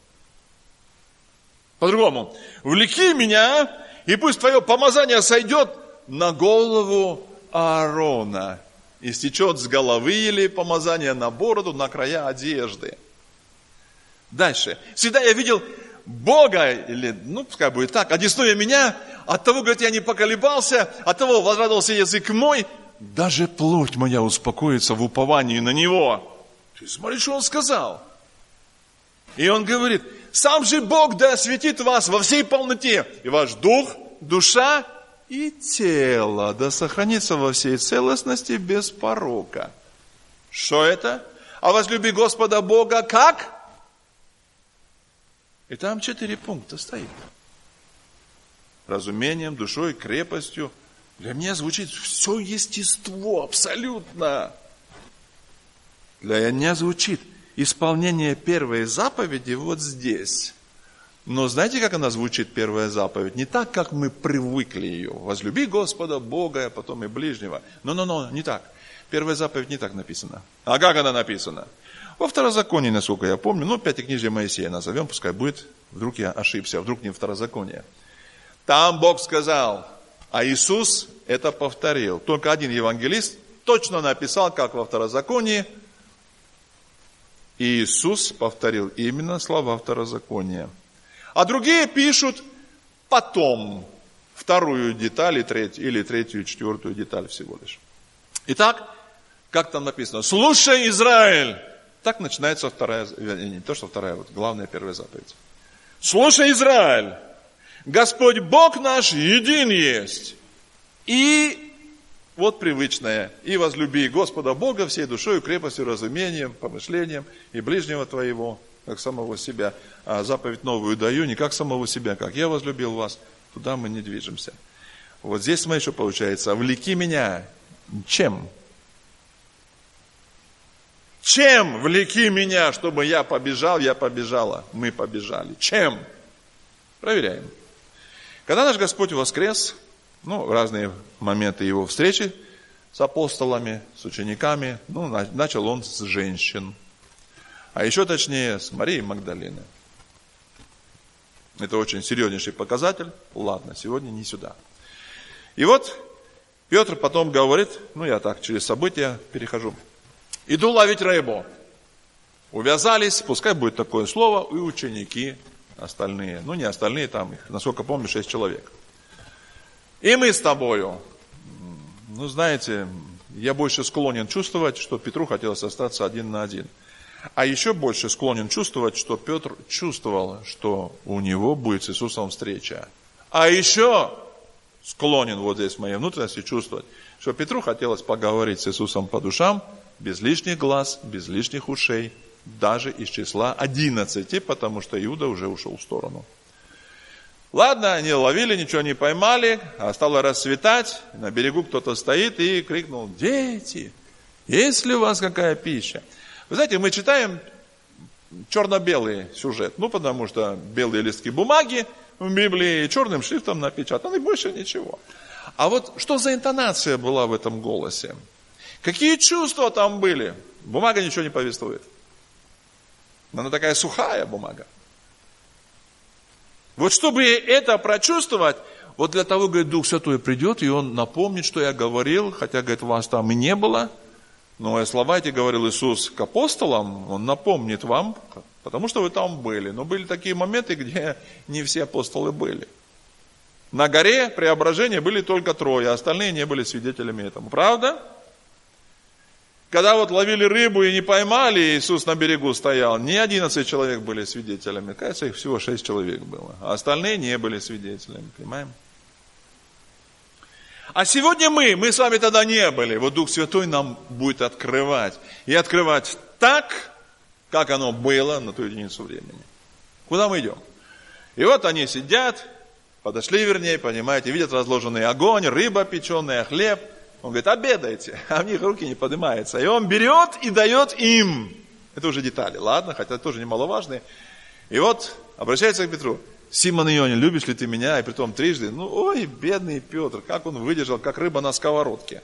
По-другому. Влеки меня, и пусть твое помазание сойдет на голову Аарона. И стечет с головы или помазание на бороду, на края одежды. Дальше. Всегда я видел Бога, или, ну, пускай будет так, одесную меня, от того, говорит, я не поколебался, от того возрадовался язык мой, даже плоть моя успокоится в уповании на Него. Ты смотри, что Он сказал. И Он говорит, сам же Бог да осветит вас во всей полноте, и ваш дух, душа и тело да сохранится во всей целостности без порока. Что это? А возлюби Господа Бога как? И там 4 пункта стоит. Разумением, душой, крепостью. Для меня звучит все естество, абсолютно. Для меня звучит исполнение первой заповеди вот здесь. Но знаете, как она звучит, первая заповедь? Не так, как мы привыкли ее. Возлюби Господа Бога, а потом и ближнего. Но, не так. Первая заповедь не так написана. А как она написана? Во Второзаконии, насколько я помню, Пятикнижие Моисея назовем, пускай будет, вдруг я ошибся, вдруг не Второзаконие. Там Бог сказал, а Иисус это повторил. Только один евангелист точно написал, как во Второзаконии, и Иисус повторил именно слова Второзакония. А другие пишут потом, вторую деталь или третью, четвертую деталь всего лишь. Итак, как там написано? Слушай, Израиль! Так начинается вторая, не то, что вторая, вот главная первая заповедь. Слушай, Израиль! Господь Бог наш един есть. И вот привычное. И возлюби Господа Бога всей душой, крепостью, разумением, помышлением и ближнего твоего, как самого себя. А заповедь новую даю, не как самого себя, как я возлюбил вас. Туда мы не движемся. Вот здесь, смотри, что получается. Влеки меня. Чем? Чем влеки меня, чтобы я побежал, я побежала, мы побежали? Чем? Проверяем. Когда наш Господь воскрес, разные моменты Его встречи с апостолами, с учениками, начал Он с женщин. А еще точнее, с Марией Магдалины. Это очень серьезнейший показатель. Ладно, сегодня не сюда. И вот Петр потом говорит, я так через события перехожу. Иду ловить рыбу. Увязались, пускай будет такое слово, и ученики остальные. Не остальные, там их, насколько помню, 6 человек. И мы с тобою. Знаете, я больше склонен чувствовать, что Петру хотелось остаться один на один. А еще больше склонен чувствовать, что Петр чувствовал, что у него будет с Иисусом встреча. А еще склонен вот здесь в моей внутренности чувствовать, что Петру хотелось поговорить с Иисусом по душам, без лишних глаз, без лишних ушей, даже из числа 11, потому что Иуда уже ушел в сторону. Ладно, они ловили, ничего не поймали, а стало рассветать, на берегу кто-то стоит и крикнул: дети, есть ли у вас какая пища? Вы знаете, мы читаем черно-белый сюжет, потому что белые листки бумаги в Библии черным шрифтом напечатаны, больше ничего. А вот что за интонация была в этом голосе? Какие чувства там были? Бумага ничего не повествует. Она такая сухая бумага. Вот чтобы это прочувствовать, вот для того, говорит, Дух Святой придет, и Он напомнит, что я говорил, хотя, говорит, вас там и не было. Но слова эти говорил Иисус к апостолам, Он напомнит вам, потому что вы там были. Но были такие моменты, где не все апостолы были. На горе Преображения были только 3, а остальные не были свидетелями этому. Правда? Когда вот ловили рыбу и не поймали, Иисус на берегу стоял, не 11 человек были свидетелями, кажется, их всего 6 человек было, а остальные не были свидетелями, понимаем? А сегодня мы с вами тогда не были, вот Дух Святой нам будет открывать, и открывать так, как оно было на ту единицу времени. Куда мы идем? И вот они сидят, подошли, вернее, понимаете, видят разложенный огонь, рыба печеная, хлеб. Он говорит: обедайте, а у них руки не поднимаются. И он берет и дает им. Это уже детали, ладно, хотя тоже немаловажные. И вот обращается к Петру: Симон Ионин, любишь ли ты меня? И притом трижды. Ой, бедный Петр, как он выдержал, как рыба на сковородке.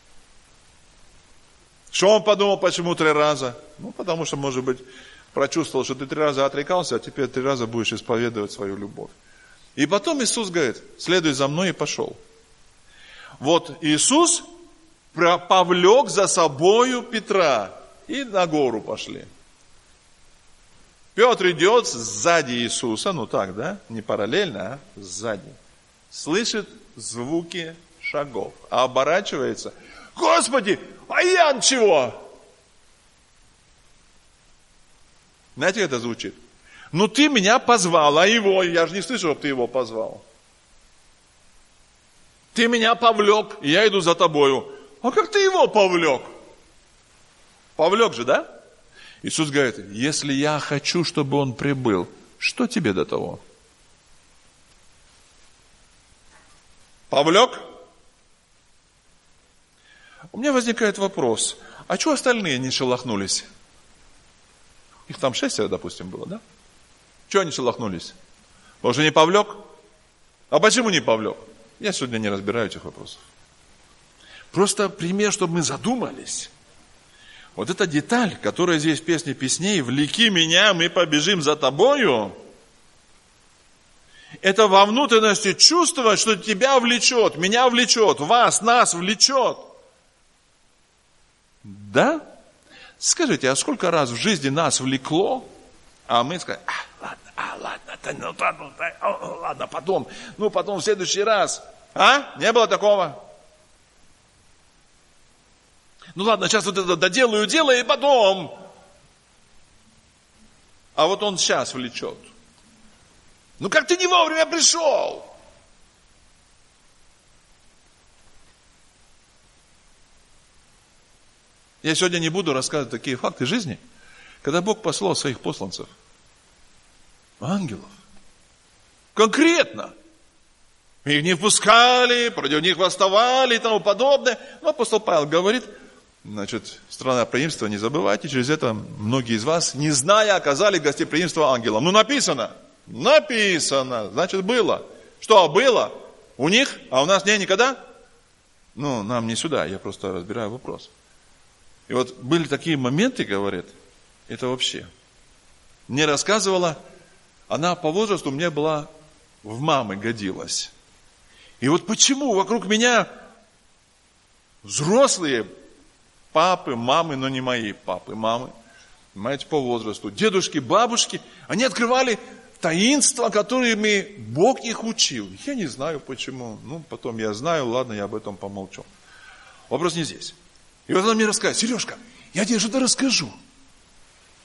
Что он подумал, почему 3 раза? Потому что, может быть, прочувствовал, что ты 3 раза отрекался, а теперь 3 раза будешь исповедовать свою любовь. И потом Иисус говорит: следуй за мной, и пошел. Вот Иисус повлек за собою Петра, и на гору пошли. Петр идет сзади Иисуса, так, да, не параллельно, а сзади. Слышит звуки шагов, а оборачивается: Господи, а я чего? Знаете, как это звучит? Ты меня позвал, а его, я же не слышу, чтобы ты его позвал. Ты меня повлек, и я иду за тобою. А как ты его повлек? Повлек же, да? Иисус говорит: если я хочу, чтобы он прибыл, что тебе до того? Повлек? У меня возникает вопрос: а чего остальные не шелохнулись? Их там 6, допустим, было, да? Чего они шелохнулись? Потому что не повлек? А почему не повлек? Я сегодня не разбираю этих вопросов. Просто пример, чтобы мы задумались. Вот эта деталь, которая здесь в песне песней: «Влеки меня, мы побежим за тобою». Это во внутренности чувствовать, что тебя влечет, меня влечет, вас, нас влечет. Да? Скажите, а сколько раз в жизни нас влекло, а мы сказали: ладно, потом, потом в следующий раз. А? Не было такого? Ладно, сейчас вот это доделаю дело, и потом. А вот он сейчас влечет. Как ты не вовремя пришел? Я сегодня не буду рассказывать такие факты жизни, когда Бог послал своих посланцев, ангелов, конкретно. Их не впускали, против них восставали и тому подобное. Но апостол Павел говорит: страна преемства, не забывайте, через это многие из вас, не зная, оказали гостеприимство ангелам. Написано, значит было. Что было? У них, а у нас никогда? Нам не сюда, я просто разбираю вопрос. И вот были такие моменты, говорит, это вообще. Мне рассказывала, она по возрасту у меня была, в мамы годилась. И вот почему вокруг меня взрослые папы, мамы, но не мои папы, мамы, понимаете, по возрасту, дедушки, бабушки, они открывали таинства, которыми Бог их учил. Я не знаю почему, потом я знаю, ладно, я об этом помолчу. Вопрос не здесь. И вот она мне рассказывает: Сережка, я тебе что-то расскажу.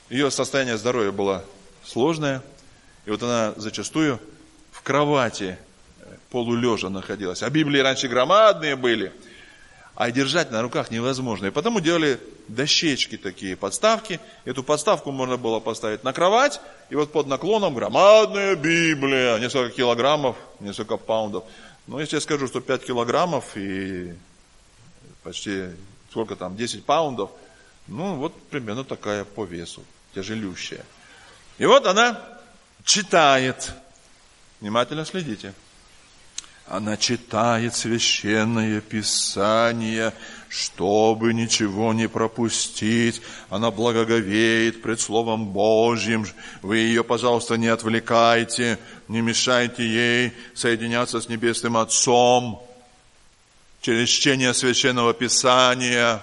Ее состояние здоровья было сложное. И вот она зачастую в кровати полулежа находилась. А Библии раньше громадные были. А держать на руках невозможно. И потому делали дощечки такие, подставки. Эту подставку можно было поставить на кровать. И вот под наклоном громадная Библия. Несколько килограммов, несколько паундов. Но если я скажу, что 5 килограммов и почти, сколько там, 10 паундов. Ну, вот примерно такая по весу. Тяжелющая. И вот она читает. Внимательно следите. Она читает священное Писание, чтобы ничего не пропустить. Она благоговеет пред Словом Божьим. Вы ее, пожалуйста, не отвлекайте, не мешайте ей соединяться с Небесным Отцом через чтение священного Писания.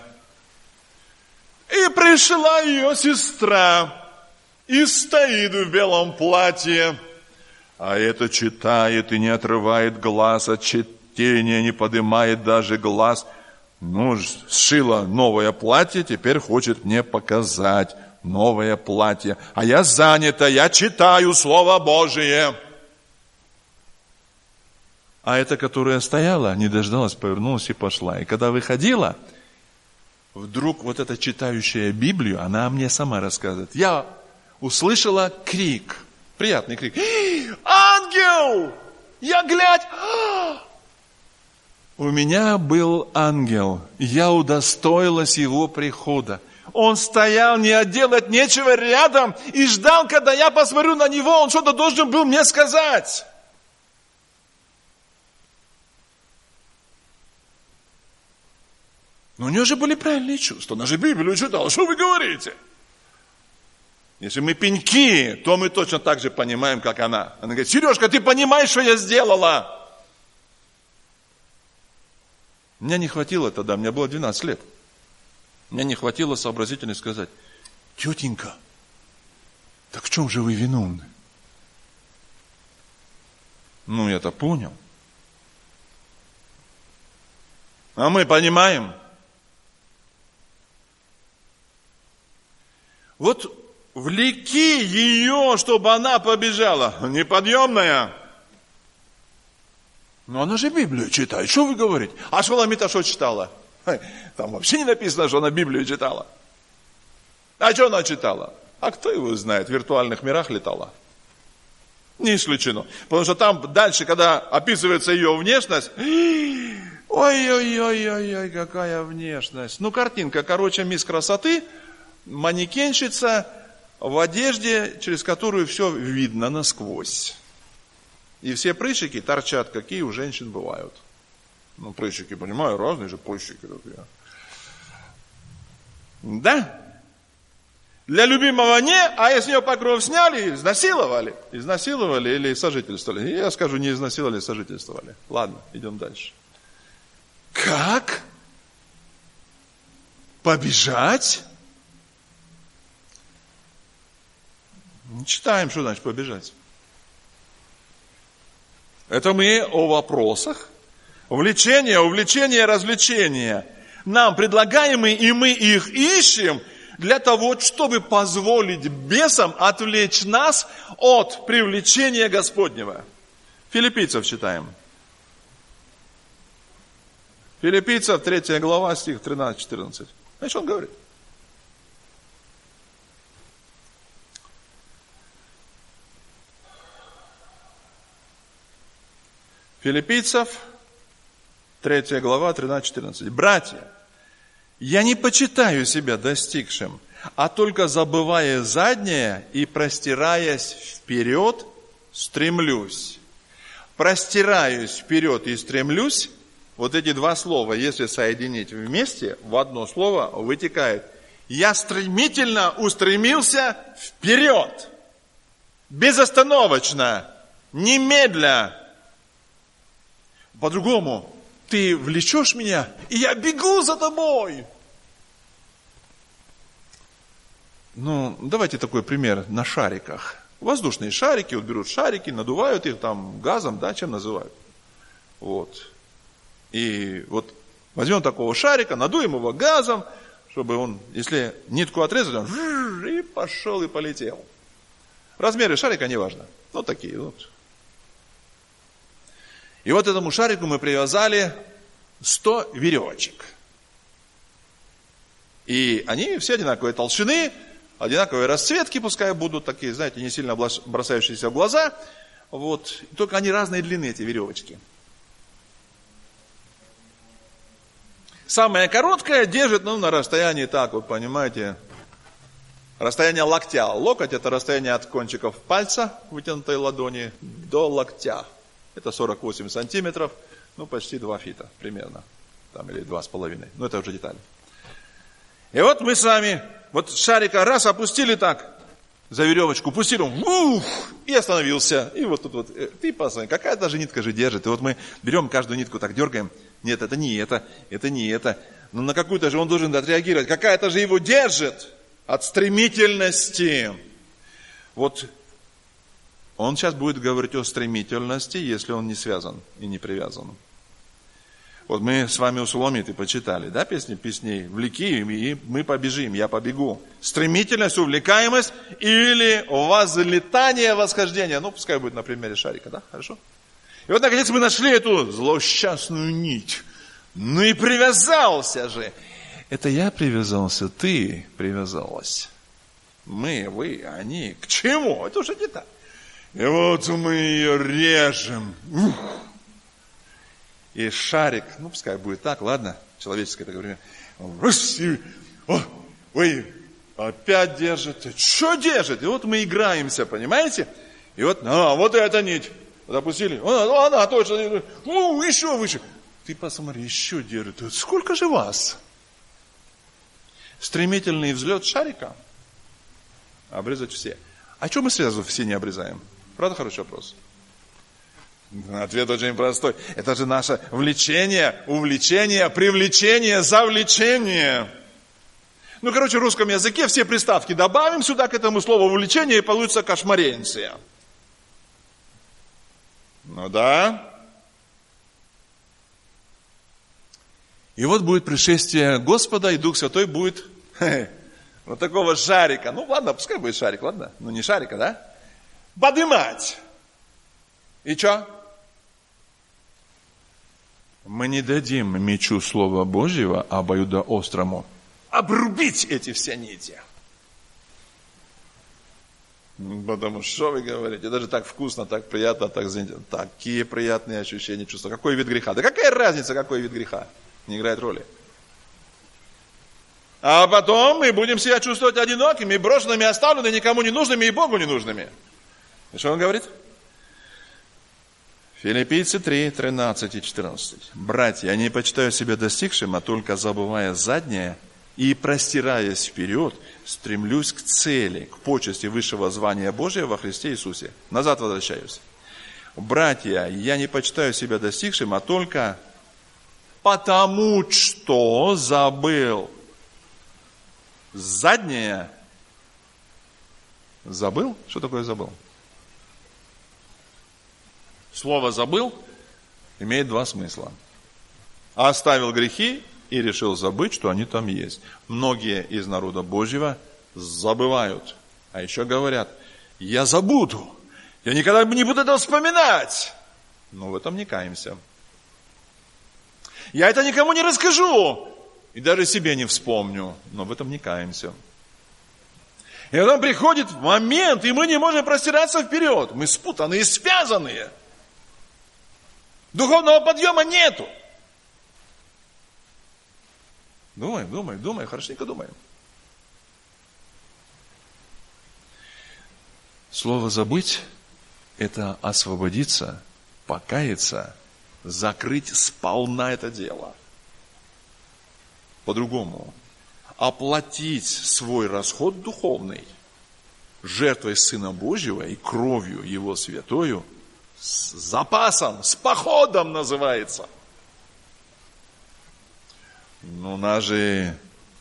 И пришла ее сестра, и стоит в белом платье. А это читает и не отрывает глаз от чтения, не поднимает даже глаз. Ну, сшила новое платье, теперь хочет мне показать новое платье. А я занята, я читаю Слово Божие. А эта, которая стояла, не дождалась, повернулась и пошла. И когда выходила, вдруг вот эта читающая Библию, она мне сама рассказывает. Я услышала крик. Приятный крик. Ангел! Я глядь! У меня был ангел. Я удостоилась его прихода. Он стоял, не делать нечего рядом и ждал, когда я посмотрю на него. Он что-то должен был мне сказать. Но у нее же были правильные чувства. Она же Библию читала. Что вы говорите? Если мы пеньки, то мы точно так же понимаем, как она. Она говорит: Сережка, ты понимаешь, что я сделала? Мне не хватило тогда, мне было 12 лет. Мне не хватило сообразительности сказать: тетенька, так в чем же вы виновны? Ну, я-то понял. А мы понимаем. Вот влеки ее, чтобы она побежала. Неподъемная. Но она же Библию читает. Что вы говорите? А Шуламита что читала? Там вообще не написано, что она Библию читала. А что она читала? А кто его знает? В виртуальных мирах летала. Не исключено. Потому что там дальше, когда описывается ее внешность, ой-ой-ой-ой, какая внешность. Ну, картинка, короче, мисс красоты, манекенщица в одежде, через которую все видно насквозь. И все прыщики торчат, какие у женщин бывают. Ну, прыщики, понимаю, разные же прыщики. Да? Для любимого не, а если ее покров сняли, изнасиловали. Изнасиловали или сожительствовали. Я скажу, не изнасиловали, сожительствовали. Ладно, идем дальше. Как? Побежать? Читаем, что значит побежать. Это мы о вопросах. Увлечение, развлечения. Нам предлагаемые, и мы их ищем для того, чтобы позволить бесам отвлечь нас от привлечения Господнего. Филиппийцев читаем. Филиппийцев, 3 глава, стих 13-14. Знаешь, что он говорит? Филиппийцев, 3 глава, 13-14. Братья, я не почитаю себя достигшим, а только забывая заднее и простираясь вперед, стремлюсь. Простираюсь вперед и стремлюсь. Вот эти два слова, если соединить вместе, в одно слово вытекает: я стремительно устремился вперед. Безостановочно, немедля. По-другому, ты влечешь меня, и я бегу за тобой. Ну, давайте такой пример на шариках. Воздушные шарики, вот берут шарики, надувают их там газом, да, чем называют. Вот. И вот возьмем такого шарика, надуем его газом, чтобы он, если нитку отрезали, он и пошел и полетел. Размеры шарика не важно. Вот такие вот. И вот этому шарику мы привязали 100 веревочек. И они все одинаковой толщины, одинаковой расцветки, пускай будут такие, знаете, не сильно бросающиеся в глаза. Вот. Только они разной длины, эти веревочки. Самая короткая держит, на расстоянии так, вот понимаете, расстояние локтя. Локоть – это расстояние от кончиков пальца, вытянутой ладони, до локтя. Это 48 сантиметров, почти 2 фита примерно. Там, или 2,5. Это уже детали. И вот мы с вами, вот шарика раз опустили так, за веревочку, пустили, и остановился. И вот тут вот, ты посмотри, какая даже нитка же держит. И вот мы берем каждую нитку, так дергаем. Нет, это не это не это. Но на какую-то же он должен отреагировать. Какая-то же его держит от стремительности. Вот он сейчас будет говорить о стремительности, если он не связан и не привязан. Вот мы с вами у Суламиты почитали, да, песней «Влеки, и мы побежим, я побегу». Стремительность, увлекаемость или возлетание, восхождение. Пускай будет на примере шарика, да, хорошо? И вот, наконец, мы нашли эту злосчастную нить. И привязался же. Это я привязался, ты привязалась. Мы, вы, они. К чему? Это уже не так. И вот мы ее режем. И шарик, пускай будет так, ладно, человеческое такое время. Ой, опять держит. Что держит? И вот мы играемся, понимаете? И вот, вот эта нить. Вот опустили. Она точно. Еще выше. Ты посмотри, еще держит. Сколько же вас? Стремительный взлет шарика. Обрезать все. А что мы сразу все не обрезаем? Правда, хороший вопрос? Ответ очень простой. Это же наше влечение, увлечение, привлечение, завлечение. В русском языке все приставки добавим сюда к этому слову увлечение, и получится кошмаренция. Да. И вот будет пришествие Господа, и Дух Святой будет вот такого шарика. Ладно, пускай будет шарик, ладно? Не шарика, да? Поднимать. И что? Мы не дадим мечу Слова Божьего обоюдоострому обрубить эти все нити. Потому что вы говорите, даже так вкусно, так приятно, такие приятные ощущения, чувства. Какой вид греха? Да какая разница, какой вид греха? Не играет роли. А потом мы будем себя чувствовать одинокими, брошенными, оставленными, никому не нужными и Богу не нужными. И что он говорит? Филиппийцы 3, 13 и 14. «Братья, я не почитаю себя достигшим, а только забывая заднее и простираясь вперед, стремлюсь к цели, к почести высшего звания Божия во Христе Иисусе». Назад возвращаюсь. «Братья, я не почитаю себя достигшим, а только потому, что забыл заднее». Забыл? Что такое забыл? Слово «забыл» имеет два смысла. Оставил грехи и решил забыть, что они там есть. Многие из народа Божьего забывают. А еще говорят, я забуду. Я никогда не буду это вспоминать. Но в этом не каемся. Я это никому не расскажу. И даже себе не вспомню. Но в этом не каемся. И потом приходит момент, и мы не можем простираться вперед. Мы спутанные, связанные. Духовного подъема нету. Думаем, хорошенько думаем. Слово «забыть» – это освободиться, покаяться, закрыть сполна это дело. По-другому. Оплатить свой расход духовный жертвой Сына Божьего и кровью Его святою, с запасом, с походом называется. Нас же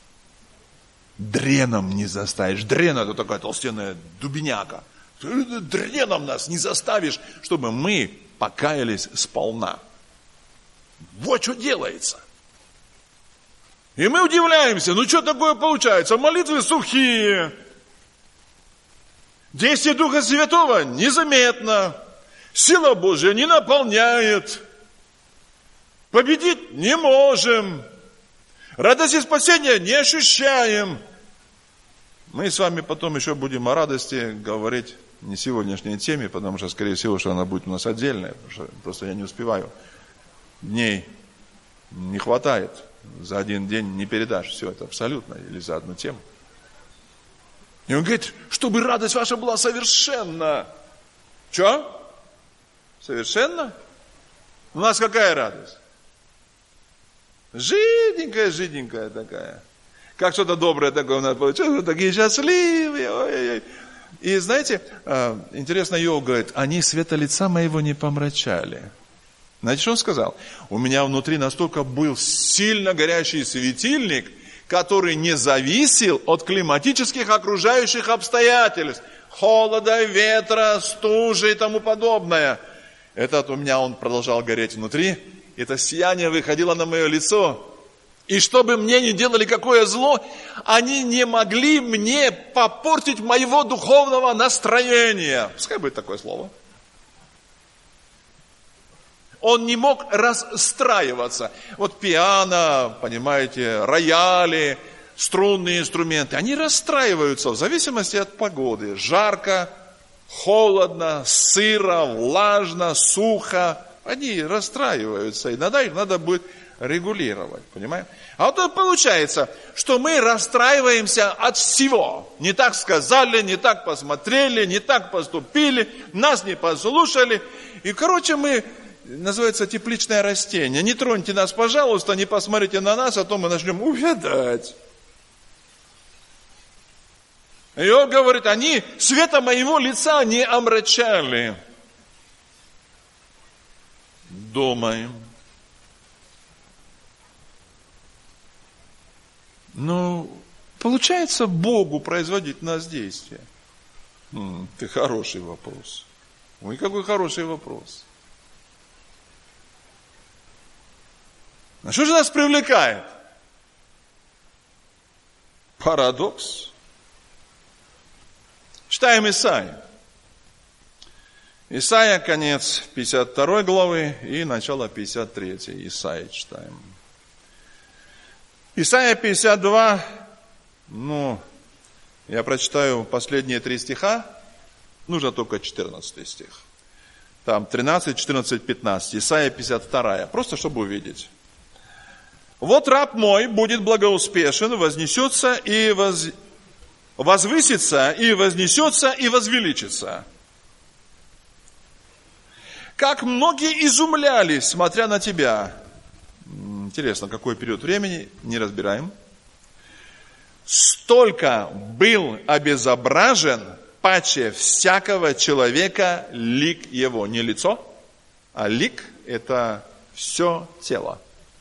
дреном не заставишь. Дрен – это такая толстенная дубиняка. Дреном нас не заставишь, чтобы мы покаялись сполна. Вот что делается. И мы удивляемся, ну что такое получается? Молитвы сухие. Действие Духа Святого незаметно. Сила Божья не наполняет. Победить не можем. Радости спасения не ощущаем. Мы с вами потом еще будем о радости говорить не сегодняшней теме, потому что, скорее всего, что она будет у нас отдельная, потому что просто я не успеваю. Дней не хватает. За один день не передашь все это абсолютно, или за одну тему. И он говорит, чтобы радость ваша была совершенна. Что? Совершенно? У нас какая радость? Жиденькая такая. Как что-то доброе такое у нас получилось, такие счастливые. Ой-ой-ой. И знаете, интересно, Иов говорит, они света лица моего не помрачали. Знаете, что он сказал? У меня внутри настолько был сильно горящий светильник, который не зависел от климатических окружающих обстоятельств. Холода, ветра, стужи и тому подобное. Этот у меня он продолжал гореть внутри. Это сияние выходило на мое лицо. И чтобы мне не делали какое зло, они не могли мне попортить моего духовного настроения. Пускай будет такое слово. Он не мог расстраиваться. Вот пиано, понимаете, рояли, струнные инструменты, они расстраиваются в зависимости от погоды. Жарко, холодно, сыро, влажно, сухо. Они расстраиваются. Иногда их надо будет регулировать, понимаете? А вот тут получается, что мы расстраиваемся от всего. Не так сказали, не так посмотрели, не так поступили, нас не послушали. И, короче, мы, называется, тепличное растение. Не троньте нас, пожалуйста, не посмотрите на нас, а то мы начнем увядать. И он говорит, они света моего лица не омрачали. Думаем. Но получается Богу производить в нас действие? Ты хороший вопрос. Ой, какой хороший вопрос. А что же нас привлекает? Парадокс. Читаем Исаия. Исаия, конец 52 главы и начало 53. Исаия читаем. Исаия 52, я прочитаю последние 3 стиха, нужно только 14 стих. Там 13, 14, 15. Исаия 52, просто чтобы увидеть. Вот раб мой будет благоуспешен, вознесется и возвысится, и вознесется, и возвеличится. Как многие изумлялись, смотря на тебя. Интересно, какой период времени, не разбираем. Столько был обезображен паче всякого человека лик его. Не лицо, а лик – это все тело.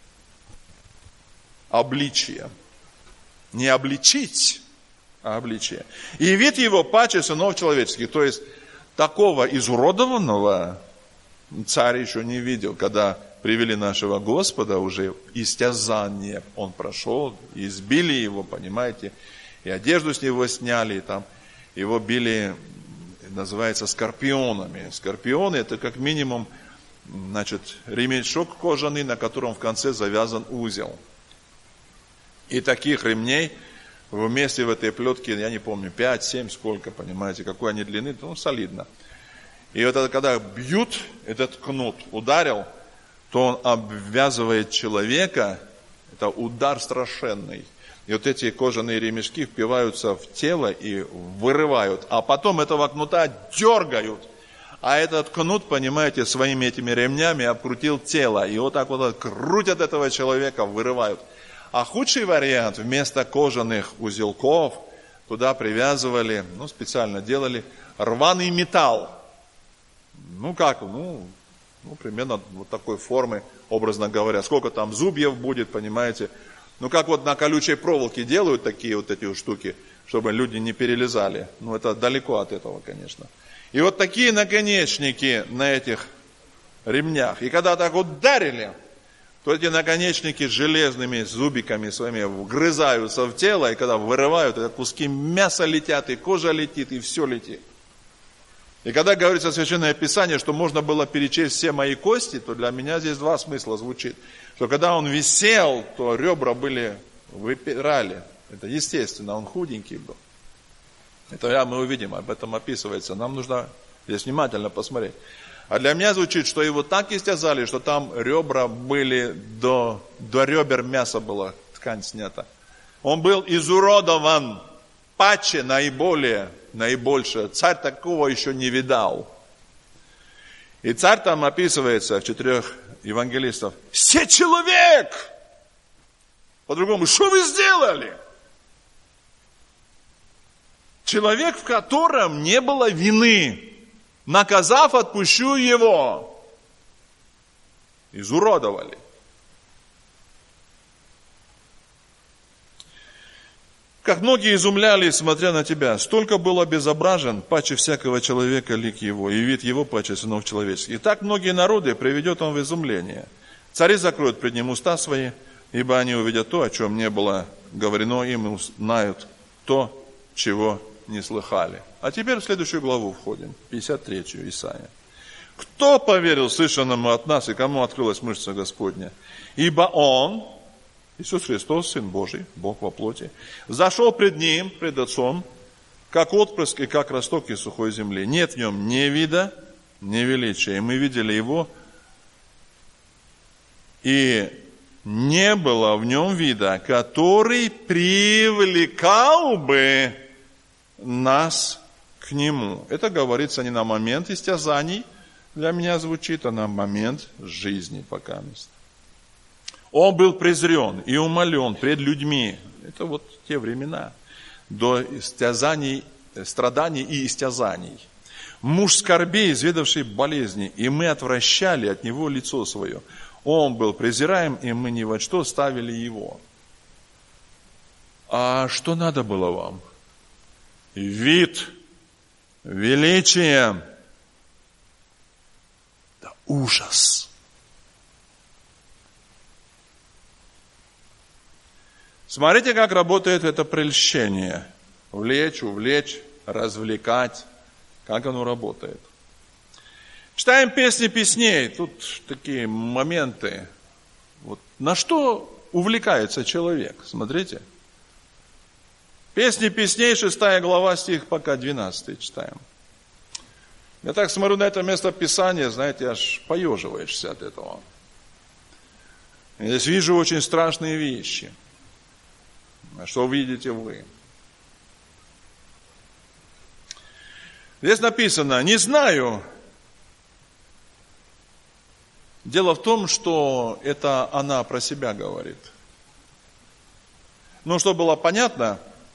Обличие. Не обличить, а обличие. И вид его паче сынов человеческих. То есть, такого изуродованного царь еще не видел, когда привели нашего Господа, уже истязание он прошел, избили его, понимаете, и одежду с него сняли, и там его били, называется, скорпионами. Скорпионы – это как минимум, ремешок кожаный, на котором в конце завязан узел. И таких ремней вместе в этой плетке, я не помню, 5, 7, сколько, понимаете, какой они длины, солидно. И вот это, когда бьют, этот кнут ударил, то он обвязывает человека, это удар страшенный. И вот эти кожаные ремешки впиваются в тело и вырывают, а потом этого кнута дергают. А этот кнут, понимаете, своими этими ремнями обкрутил тело, и вот так вот крутят этого человека, вырывают. А худший вариант, вместо кожаных узелков, туда привязывали, специально делали рваный металл. Примерно вот такой формы, образно говоря. Сколько там зубьев будет, понимаете. Как вот на колючей проволоке делают такие вот эти штуки, чтобы люди не перелезали. Это далеко от этого, конечно. И вот такие наконечники на этих ремнях. И когда так ударили, то эти наконечники железными зубиками своими вгрызаются в тело, и когда вырывают, это куски мяса летят, и кожа летит, и все летит. И когда говорится Священное Писание, что можно было перечесть все мои кости, то для меня здесь два смысла звучит. Что когда он висел, то ребра выпирали. Это естественно, он худенький был. Это мы увидим, об этом описывается. Нам нужно здесь внимательно посмотреть. А для меня звучит, что его так истязали, что там ребра были, до ребер мяса была ткань снята. Он был изуродован, паче наибольше. Царь такого еще не видал. И царь там описывается в 4 евангелистов. «Се человек!» По-другому, что вы сделали? Человек, в котором не было вины. Наказав, отпущу его. Изуродовали. Как многие изумлялись, смотря на тебя, столько был обезображен, паче всякого человека лик его, и вид его паче сынов человеческих. И так многие народы приведет он в изумление. Цари закроют пред ним уста свои, ибо они увидят то, о чем не было говорено им, и узнают то, чего не слыхали. А теперь в следующую главу входим, 53-ю Исаия. Кто поверил слышанному от нас, и кому открылась мышца Господня? Ибо Он, Иисус Христос, Сын Божий, Бог во плоти, зашел пред Ним, пред Отцом, как отпрыск и как росток из сухой земли. Нет в Нем ни вида, ни величия. И мы видели Его, и не было в Нем вида, который привлекал бы нас к Нему. Это говорится не на момент истязаний, для меня звучит, а на момент жизни пока. Он был презрен и умолен пред людьми. Это вот те времена, до истязаний, страданий и истязаний. Муж скорбей, изведавший болезни, и мы отвращали от Него лицо свое. Он был презираем, и мы ни во что ставили Его. А что надо было вам? Вид, величие, да ужас. Смотрите, как работает это прельщение. Влечь, увлечь, развлекать. Как оно работает. Читаем песни песней. Тут такие моменты. Вот. На что увлекается человек? Смотрите. Песни песней, 6 глава, стих пока 12 читаем. Я так смотрю на это место Писания, знаете, аж поеживаешься от этого. Я здесь вижу очень страшные вещи. А что видите вы? Здесь написано, не знаю. Дело в том, что это она про себя говорит. Ну, чтобы было понятно,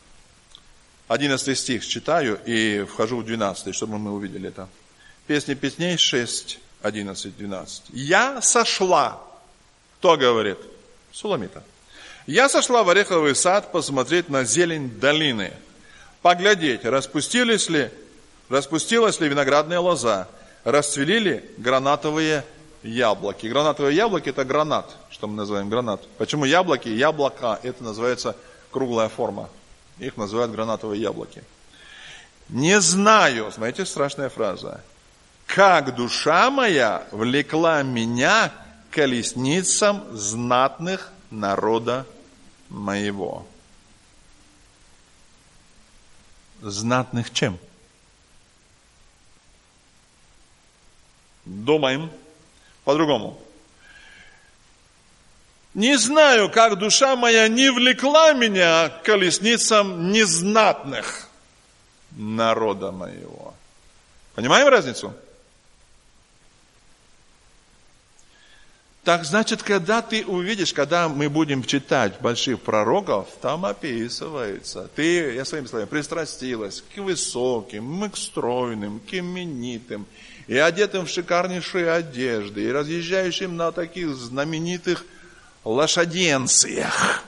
11 стих читаю и вхожу в 12, чтобы мы увидели это. Песни песней 6, 11, 12. Я сошла. Кто говорит? Суламита. Я сошла в ореховый сад посмотреть на зелень долины. Поглядеть, распустилась ли виноградная лоза, расцвели ли гранатовые яблоки. Гранатовые яблоки – это гранат, что мы называем гранат. Почему яблоки? Яблоко – это называется круглая форма. Их называют гранатовые яблоки. Не знаю, смотрите, страшная фраза. Как душа моя влекла меня к колесницам знатных народа моего. Знатных чем? Думаем по-другому. Не знаю, как душа моя не влекла меня к колесницам незнатных народа моего. Понимаем разницу? Так значит, когда ты увидишь, когда мы будем читать больших пророков, там описывается. Ты, я своими словами, пристрастилась к высоким, к стройным, к именитым, и одетым в шикарнейшие одежды, и разъезжающим на таких знаменитых лошаденциях.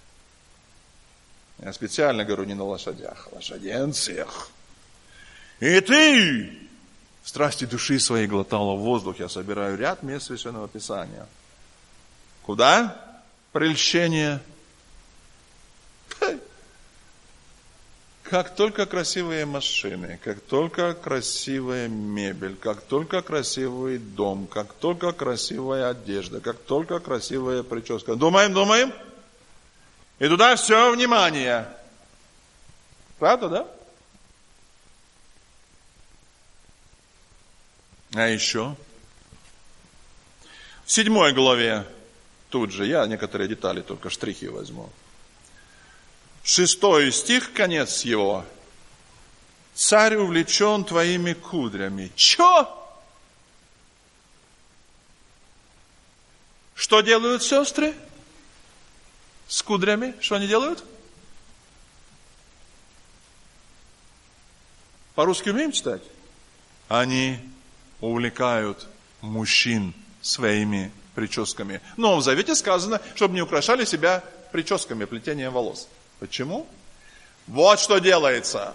Я специально говорю не на лошадях, а лошаденциях. И ты в страсти души своей глотала воздух. Я собираю ряд мест Священного Писания. Куда? Прельщение. Как только красивые машины, как только красивая мебель, как только красивый дом, как только красивая одежда, как только красивая прическа. Думаем. И туда все внимание. Правда, да? А еще? В 7 главе, тут же, я некоторые детали, только штрихи возьму. 6 стих, конец его. Царь увлечен твоими кудрями. Че? Что делают сестры с кудрями? Что они делают? По-русски умеем читать? Они увлекают мужчин своими прическами. Но в Завете сказано, чтобы не украшали себя прическами, плетением волос. Почему? Вот что делается.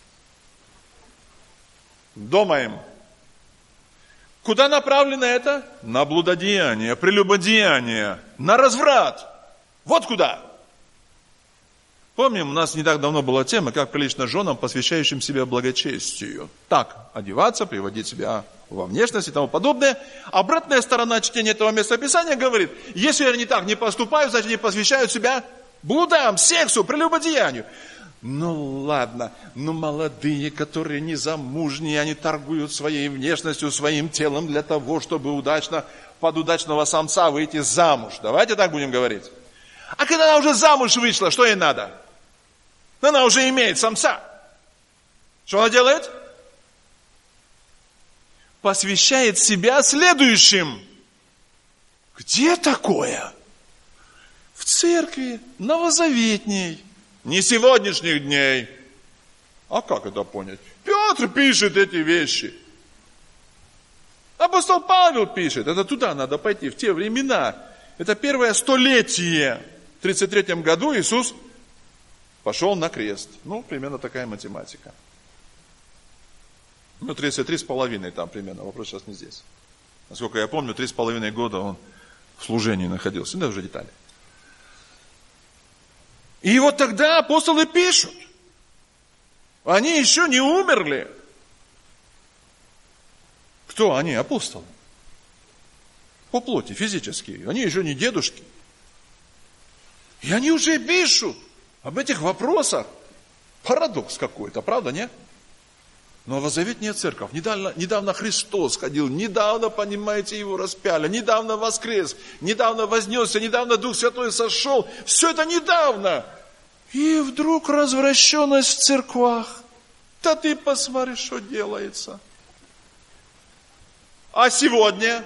Думаем. Куда направлено это? На блудодеяние, прелюбодеяние, на разврат. Вот куда. Помним, у нас не так давно была тема, как прилично женам, посвящающим себя благочестию. Так, одеваться, приводить себя во внешность и тому подобное. Обратная сторона чтения этого местописания говорит, если они так не поступают, значит, они посвящают себя блудам, сексу, прелюбодеянию. Ну ладно, молодые, которые незамужние, они торгуют своей внешностью, своим телом для того, чтобы под удачного самца выйти замуж. Давайте так будем говорить. А когда она уже замуж вышла, что ей надо? Она уже имеет самца. Что она делает? Посвящает себя следующим. Где такое? В церкви, новозаветней. Не сегодняшних дней. А как это понять? Петр пишет эти вещи. Апостол Павел пишет. Это туда надо пойти, в те времена. Это первое столетие. В 33 году Иисус пошел на крест. Примерно такая математика. 33,5 там примерно. Вопрос сейчас не здесь. Насколько я помню, 3,5 года он в служении находился. Это уже детали. И вот тогда апостолы пишут. Они еще не умерли. Кто они? Апостолы. По плоти, физически. Они еще не дедушки. И они уже пишут об этих вопросах. Парадокс какой-то, правда, нет? Новозаветная церковь. Недавно Христос ходил, недавно, понимаете, его распяли, недавно воскрес, недавно вознесся, недавно Дух Святой сошел. Все это недавно. И вдруг развращенность в церквах. Да ты посмотри, что делается. А сегодня?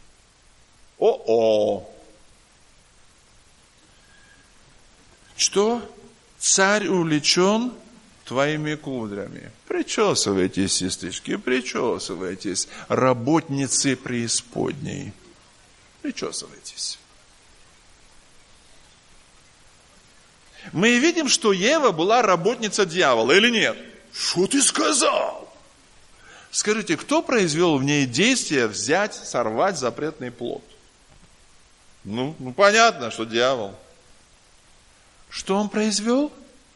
Что? Царь увлечен твоими кудрями. Причесывайтесь, сестрички, причесывайтесь. Работницы преисподней. Причесывайтесь. Мы видим, что Ева была работница дьявола, или нет? Что ты сказал? Скажите, кто произвел в ней действие взять, сорвать запретный плод? Понятно, что дьявол. Что он произвел?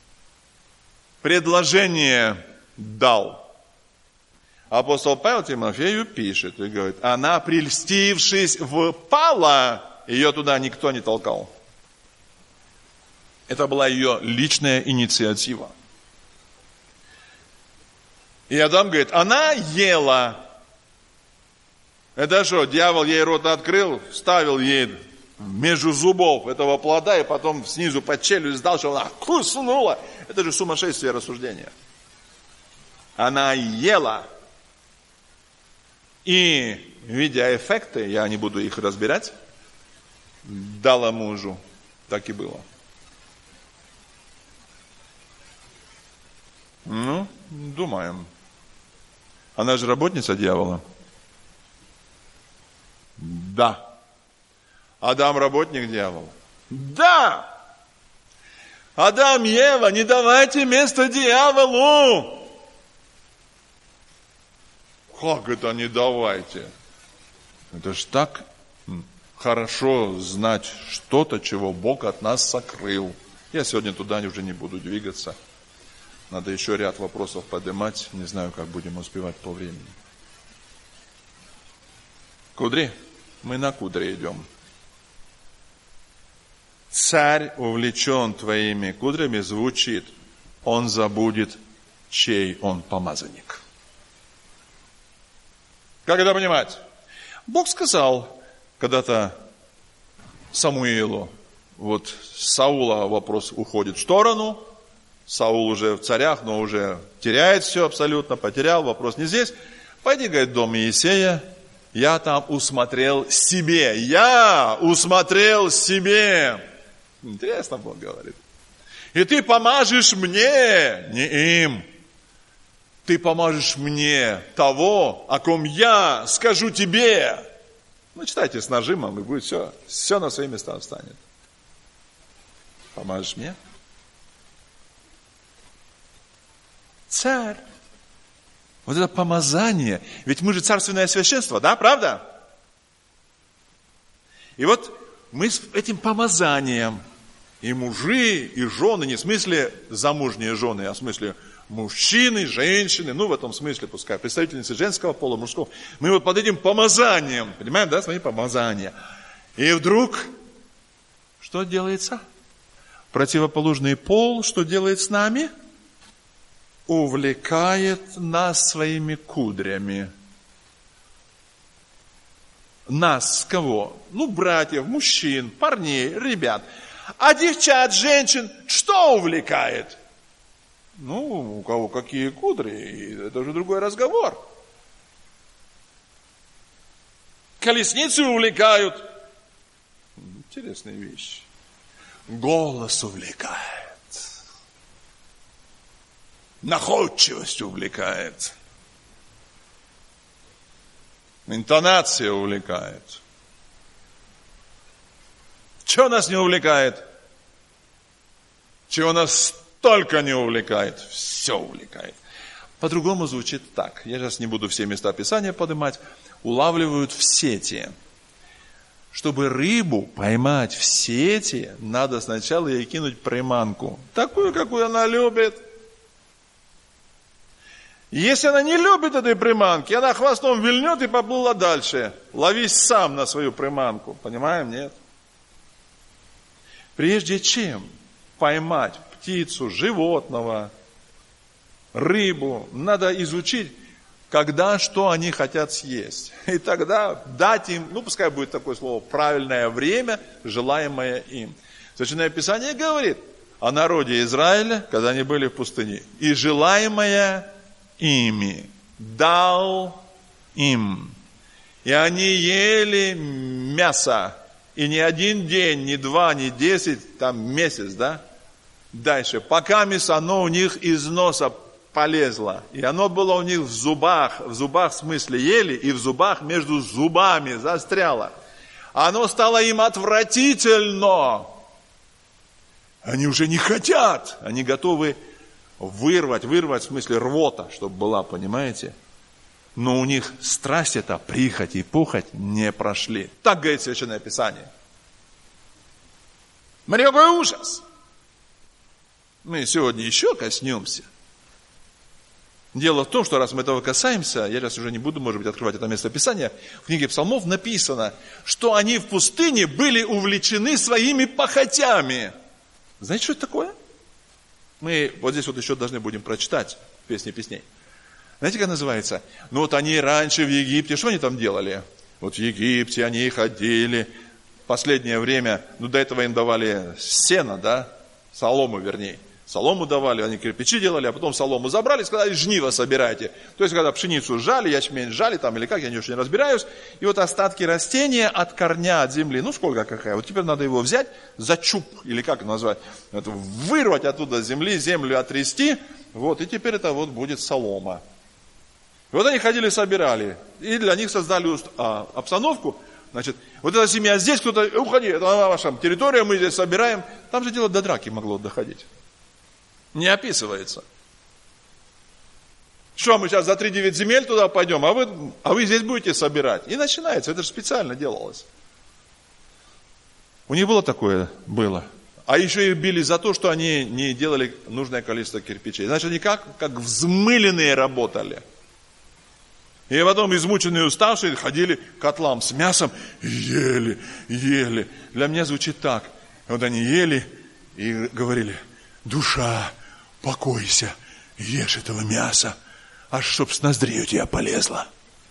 Предложение дал. Апостол Павел Тимофею пишет и говорит, она, прельстившись, впала, ее туда никто не толкал. Это была ее личная инициатива. И Адам говорит, она ела. Это что, дьявол ей рот открыл, вставил ей между зубов этого плода, и потом снизу под челюсть дал, что она куснула. Это же сумасшествие рассуждения. Она ела. И, видя эффекты, я не буду их разбирать, дала мужу. Так и было. Думаем. Она же работница дьявола. Да. Адам работник дьявола. Да. Адам, Ева, не давайте место дьяволу. Как это не давайте? Это ж так хорошо знать что-то, чего Бог от нас сокрыл. Я сегодня туда уже не буду двигаться. Надо еще ряд вопросов поднимать. Не знаю, как будем успевать по времени. Кудри? Мы на кудре идем. Царь увлечен твоими кудрями, звучит, он забудет, чей он помазанник. Как это понимать? Бог сказал когда-то Самуилу, вот с Саула вопрос уходит в сторону, Саул уже в царях, но уже теряет все абсолютно, потерял, вопрос не здесь. Пойди, говорит, в дом Иисея, я там усмотрел себе, я усмотрел себе. Интересно Бог говорит. И ты помажешь мне, не им. Ты поможешь мне того, о ком я скажу тебе. Ну, читайте с нажимом, и будет все на свои места встанет. Поможешь мне? Царь. Вот это помазание. Ведь мы же царственное священство, да, правда? И вот мы с этим помазанием, и мужи, и жены, не в смысле замужние жены, а в смысле мужчины, женщины, ну в этом смысле, пускай, представительницы женского пола, мужского. Мы вот под этим помазанием, понимаем, да, свои помазания. И вдруг, что делается? Противоположный пол, что делает с нами? Увлекает нас своими кудрями. Нас, кого? Ну, братьев, мужчин, парней, ребят. А девчат, женщин, что увлекает? Ну, у кого какие кудри, это уже другой разговор. Колесницы увлекают. Интересная вещь. Голос увлекает. Находчивость увлекает. Интонация увлекает. Что нас не увлекает? Чего нас только не увлекает? Все увлекает. По-другому звучит так. Я сейчас не буду все места Писания поднимать. Улавливают в сети. Чтобы рыбу поймать в сети, надо сначала ей кинуть приманку. Такую, какую она любит. Если она не любит этой приманки, она хвостом вильнет и поплыла дальше. Ловись сам на свою приманку. Понимаем, нет? Прежде чем поймать птицу, животного, рыбу, надо изучить, когда, что они хотят съесть. И тогда дать им, ну пускай будет такое слово, правильное время, желаемое им. Священное Писание говорит о народе Израиля, когда они были в пустыне. И желаемое ими дал им. И они ели мясо. И не один день, не два, не 10, там месяц, да? Дальше. Пока оно у них из носа полезло. И оно было у них в зубах в смысле ели, и в зубах между зубами застряло. Оно стало им отвратительно. Они уже не хотят. Они готовы вырвать в смысле рвота, чтобы была, понимаете? Но у них страсть эта, прихоть и похоть не прошли. Так говорит Священное Писание. Смотри, какой ужас! Мы сегодня еще коснемся. Дело в том, что раз мы этого касаемся, я сейчас уже не буду, может быть, открывать это место Писания, в книге Псалмов написано, что они в пустыне были увлечены своими похотями. Знаете, что это такое? Мы вот здесь вот еще должны будем прочитать в Песне песней. Знаете, как называется? Ну вот они раньше в Египте, что они там делали? Вот в Египте они ходили. Последнее время, ну до этого им давали сено, да? Солому, вернее. Солому давали, они кирпичи делали, а потом солому забрали и сказали, жниво собирайте. То есть, когда пшеницу жали, ячмень жали там или как, я не очень разбираюсь. И вот остатки растения от корня, от земли, ну сколько какая, вот теперь надо его взять за чуб, или как назвать, это, вырвать оттуда с земли, землю отрясти, вот, и теперь это вот будет солома. И вот они ходили, собирали, и для них создали обстановку. Значит, вот эта семья здесь, кто-то, уходи, это ваша территория, мы здесь собираем. Там же дело до драки могло доходить. Не описывается. Что, мы сейчас за 3-9 земель туда пойдем, а вы здесь будете собирать. И начинается, это же специально делалось. У них было такое? Было. А еще их били за то, что они не делали нужное количество кирпичей. Значит, они как взмыленные работали. И потом измученные, уставшие ходили к котлам с мясом и ели. Для меня звучит так. Вот они ели и говорили: душа, покойся, ешь этого мяса, аж чтоб с ноздрей у тебя полезло.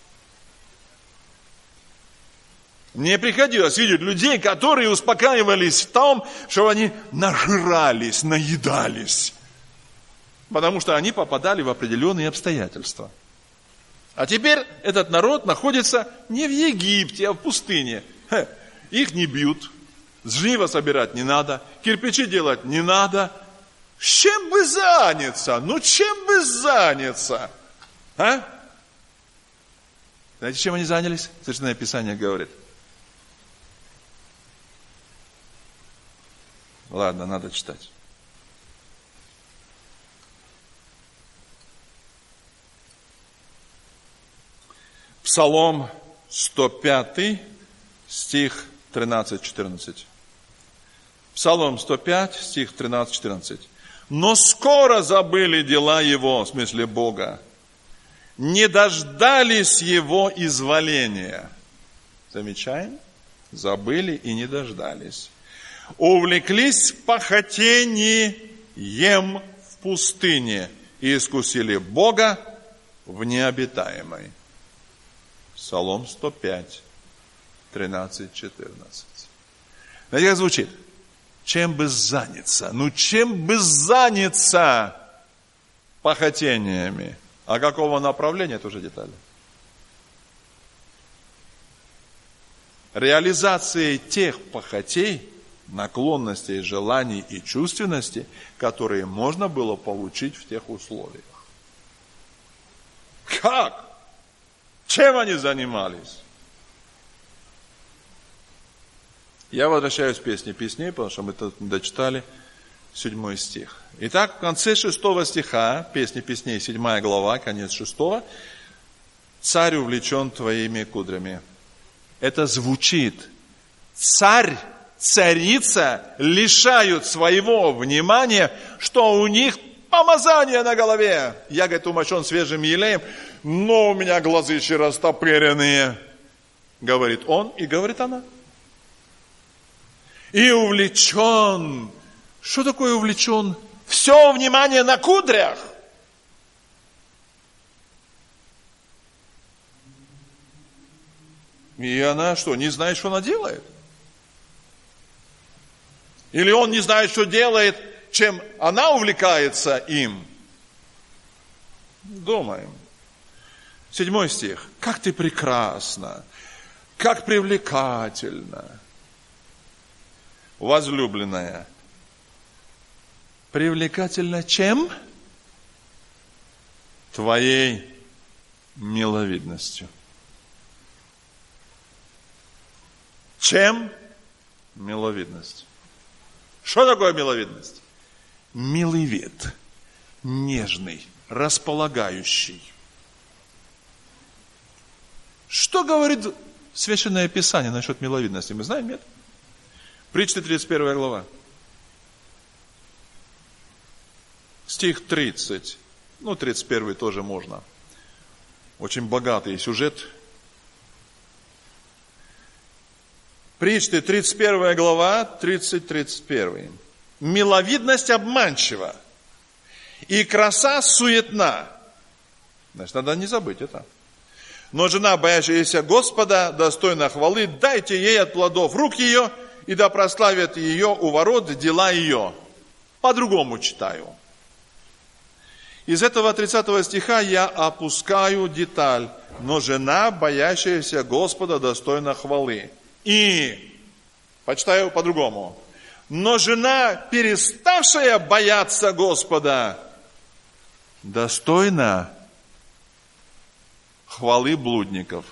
Мне приходилось видеть людей, которые успокаивались в том, что они нажрались, наедались. Потому что они попадали в определенные обстоятельства. А теперь этот народ находится не в Египте, а в пустыне. Их не бьют, жниво собирать не надо, кирпичи делать не надо. С чем бы заняться? Чем бы заняться? А? Знаете, чем они занялись? Священное Писание говорит. Ладно, надо читать. Псалом 105, стих 13-14. Псалом 105, стих 13-14. Но скоро забыли дела его, в смысле Бога, не дождались его изволения. Замечаем? Забыли и не дождались. Увлеклись похотением в пустыне и искусили Бога в необитаемой. Псалом 105, 13-14. Знаете, как звучит? Чем бы заняться? Чем бы заняться похотениями? А какого направления, это уже детали. Реализацией тех похотей, наклонностей, желаний и чувственности, которые можно было получить в тех условиях. Как? Чем они занимались? Я возвращаюсь к песне песней, потому что мы тут дочитали 7 стих. Итак, в конце 6 стиха, песни песней, 7 глава, конец 6, царь увлечен твоими кудрями. Это звучит. Царь, царица лишают своего внимания, что у них помазание на голове. Я, говорит, умощен свежим елеем, но у меня глазищи растопыренные. Говорит он и говорит она. И увлечен. Что такое увлечен? Все внимание на кудрях. И она что, не знает, что она делает? Или он не знает, что делает, чем она увлекается им? Думаем. 7 стих. Как ты прекрасна, как привлекательна, возлюбленная. Привлекательна чем? Твоей миловидностью. Чем? Миловидность. Что такое миловидность? Милый вид, нежный, располагающий. Что говорит Священное Писание насчет миловидности? Мы знаем, нет? Притчи 31 глава. Стих 30. 31 тоже можно. Очень богатый сюжет. Притчи 31 глава, 30-31. Миловидность обманчива, и краса суетна. Значит, надо не забыть это. Но жена, боящаяся Господа, достойна хвалы, дайте ей от плодов рук ее, и да прославят ее у ворот дела ее. По-другому читаю. Из этого 30 стиха я опускаю деталь. Но жена, боящаяся Господа, достойна хвалы. И, почитаю по-другому. Но жена, переставшая бояться Господа, достойна хвалы блудников.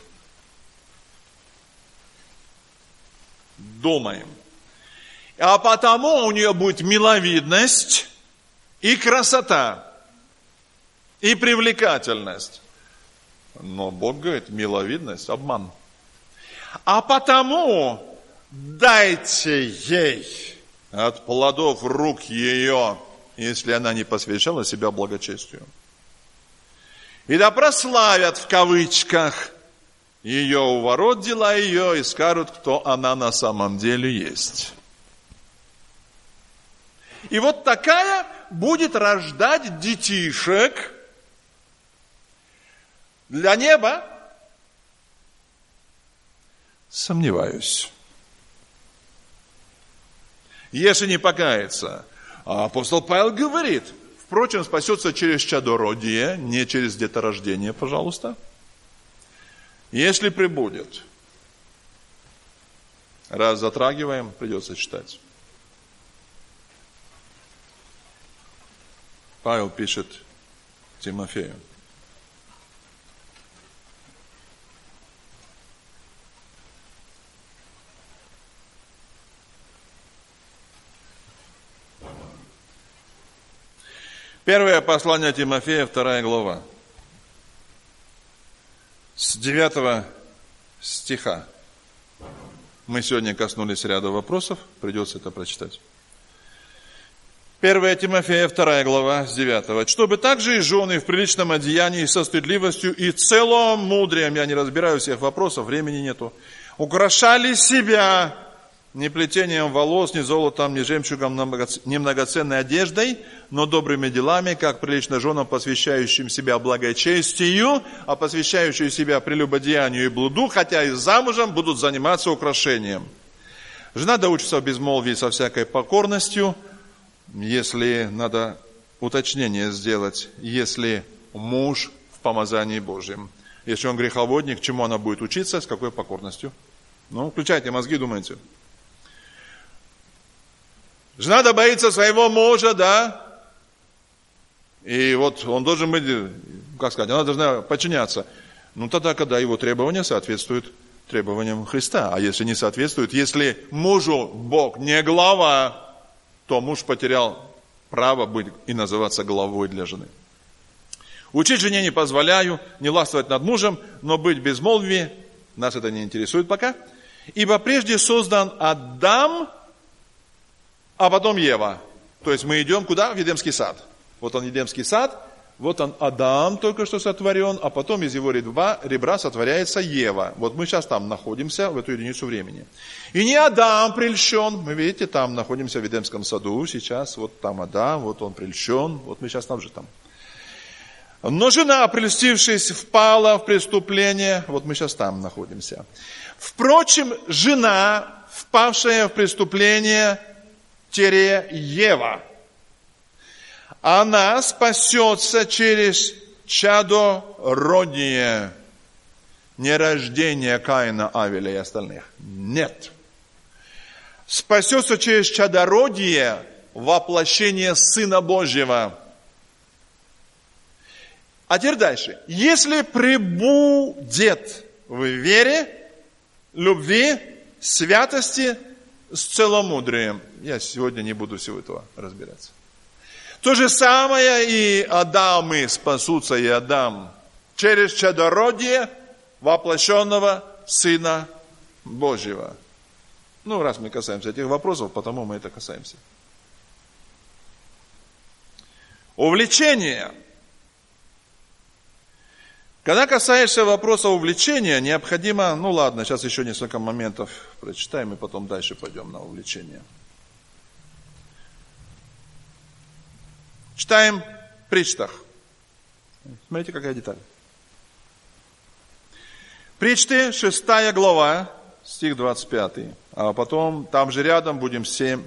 Думаем. А потому у нее будет миловидность и красота, и привлекательность. Но Бог говорит, миловидность – обман. А потому дайте ей от плодов рук ее, если она не посвящала себя благочестию. И да прославят в кавычках ее у ворот дела ее и скажут, кто она на самом деле есть. И вот такая будет рождать детишек для неба? Сомневаюсь. Если не покаяться. А апостол Павел говорит, впрочем, спасется через чадородие, не через деторождение, пожалуйста. Если прибудет. Раз затрагиваем, придется читать. Павел пишет Тимофею. Первое послание Тимофея, 2 глава. С 9 стиха. Мы сегодня коснулись ряда вопросов, придется это прочитать. 1 Тимофея, 2 глава, с 9. «Чтобы также и жены в приличном одеянии, со стыдливостью и целомудрием», я не разбираю всех вопросов, времени нету, «украшали себя не плетением волос, не золотом, не жемчугом, не многоценной одеждой, но добрыми делами, как прилично женам, посвящающим себя благочестию, а посвящающие себя прелюбодеянию и блуду, хотя и замужем, будут заниматься украшением. Жена да учится в безмолвии со всякой покорностью». Если надо уточнение сделать, если муж в помазании Божьем. Если он греховодник, чему она будет учиться, с какой покорностью? Ну, включайте мозги, думайте. Жена да боится своего мужа, да? И вот он должен быть, как сказать, она должна подчиняться. Ну, тогда, когда его требования соответствуют требованиям Христа. А если не соответствуют, если мужу Бог не глава, то муж потерял право быть и называться главой для жены. Учить жене не позволяю, не властвовать над мужем, но быть в безмолвии, нас это не интересует пока. Ибо прежде создан Адам, а потом Ева. То есть мы идем куда? В Едемский сад. Вот он Едемский сад, вот он Адам только что сотворен, а потом из его ребра сотворяется Ева. Вот мы сейчас там находимся, в эту единицу времени. И не Адам прельщен, мы, видите, там находимся в Едемском саду сейчас, вот там Адам, вот он прельщен, вот мы сейчас там же там. Но жена, прельстившись, впала в преступление, вот мы сейчас там находимся. Впрочем, жена, впавшая в преступление, Ева, она спасется через чадородие, не рождение Каина, Авеля и остальных. Нет. Спасется через чадородие, воплощение Сына Божьего. А теперь дальше. Если пребудет в вере, любви, святости, с целомудрием. Я сегодня не буду всего этого разбираться. То же самое и Адамы спасутся, и Адам через чадородие воплощенного Сына Божьего. Ну, раз мы касаемся этих вопросов, потому мы это касаемся. Увлечение. Когда касаешься вопроса увлечения, необходимо, ну ладно, сейчас еще несколько моментов прочитаем, и потом дальше пойдем на увлечение. Читаем в притчах. Смотрите, какая деталь. Притчи, 6 глава, стих 25. А потом, там же рядом, будем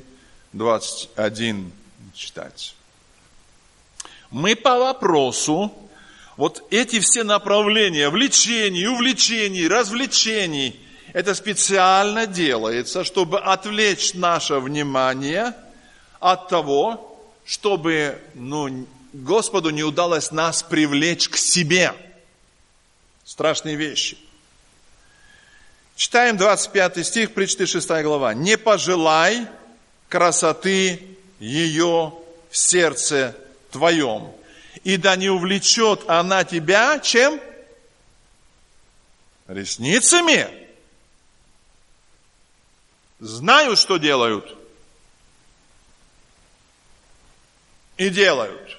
7:21 читать. Мы по вопросу, вот эти все направления, влечений, увлечений, развлечений, это специально делается, чтобы отвлечь наше внимание от того, чтобы Господу не удалось нас привлечь к себе. Страшные вещи. Читаем 25 стих, притчи 6 глава. «Не пожелай красоты ее в сердце твоем, и да не увлечет она тебя чем? Ресницами». знают, что делают, и делают.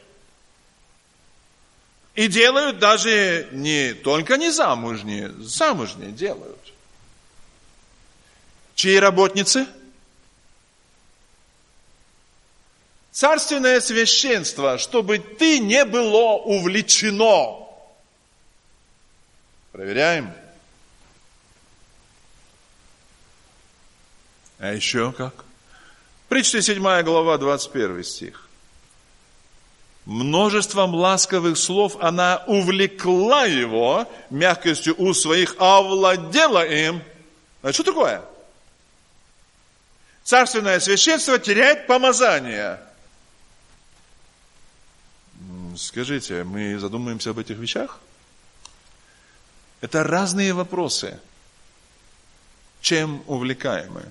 И делают даже не только не замужние, замужние делают. Чьи работницы? Царственное священство, чтобы ты не было увлечено. Проверяем. А еще как? Притча 7 глава, 21 стих. Множеством ласковых слов она увлекла его, мягкостью уст своих овладела им. А что такое? Царственное священство теряет помазание. Скажите, мы задумаемся об этих вещах? Это разные вопросы. Чем увлекаемы?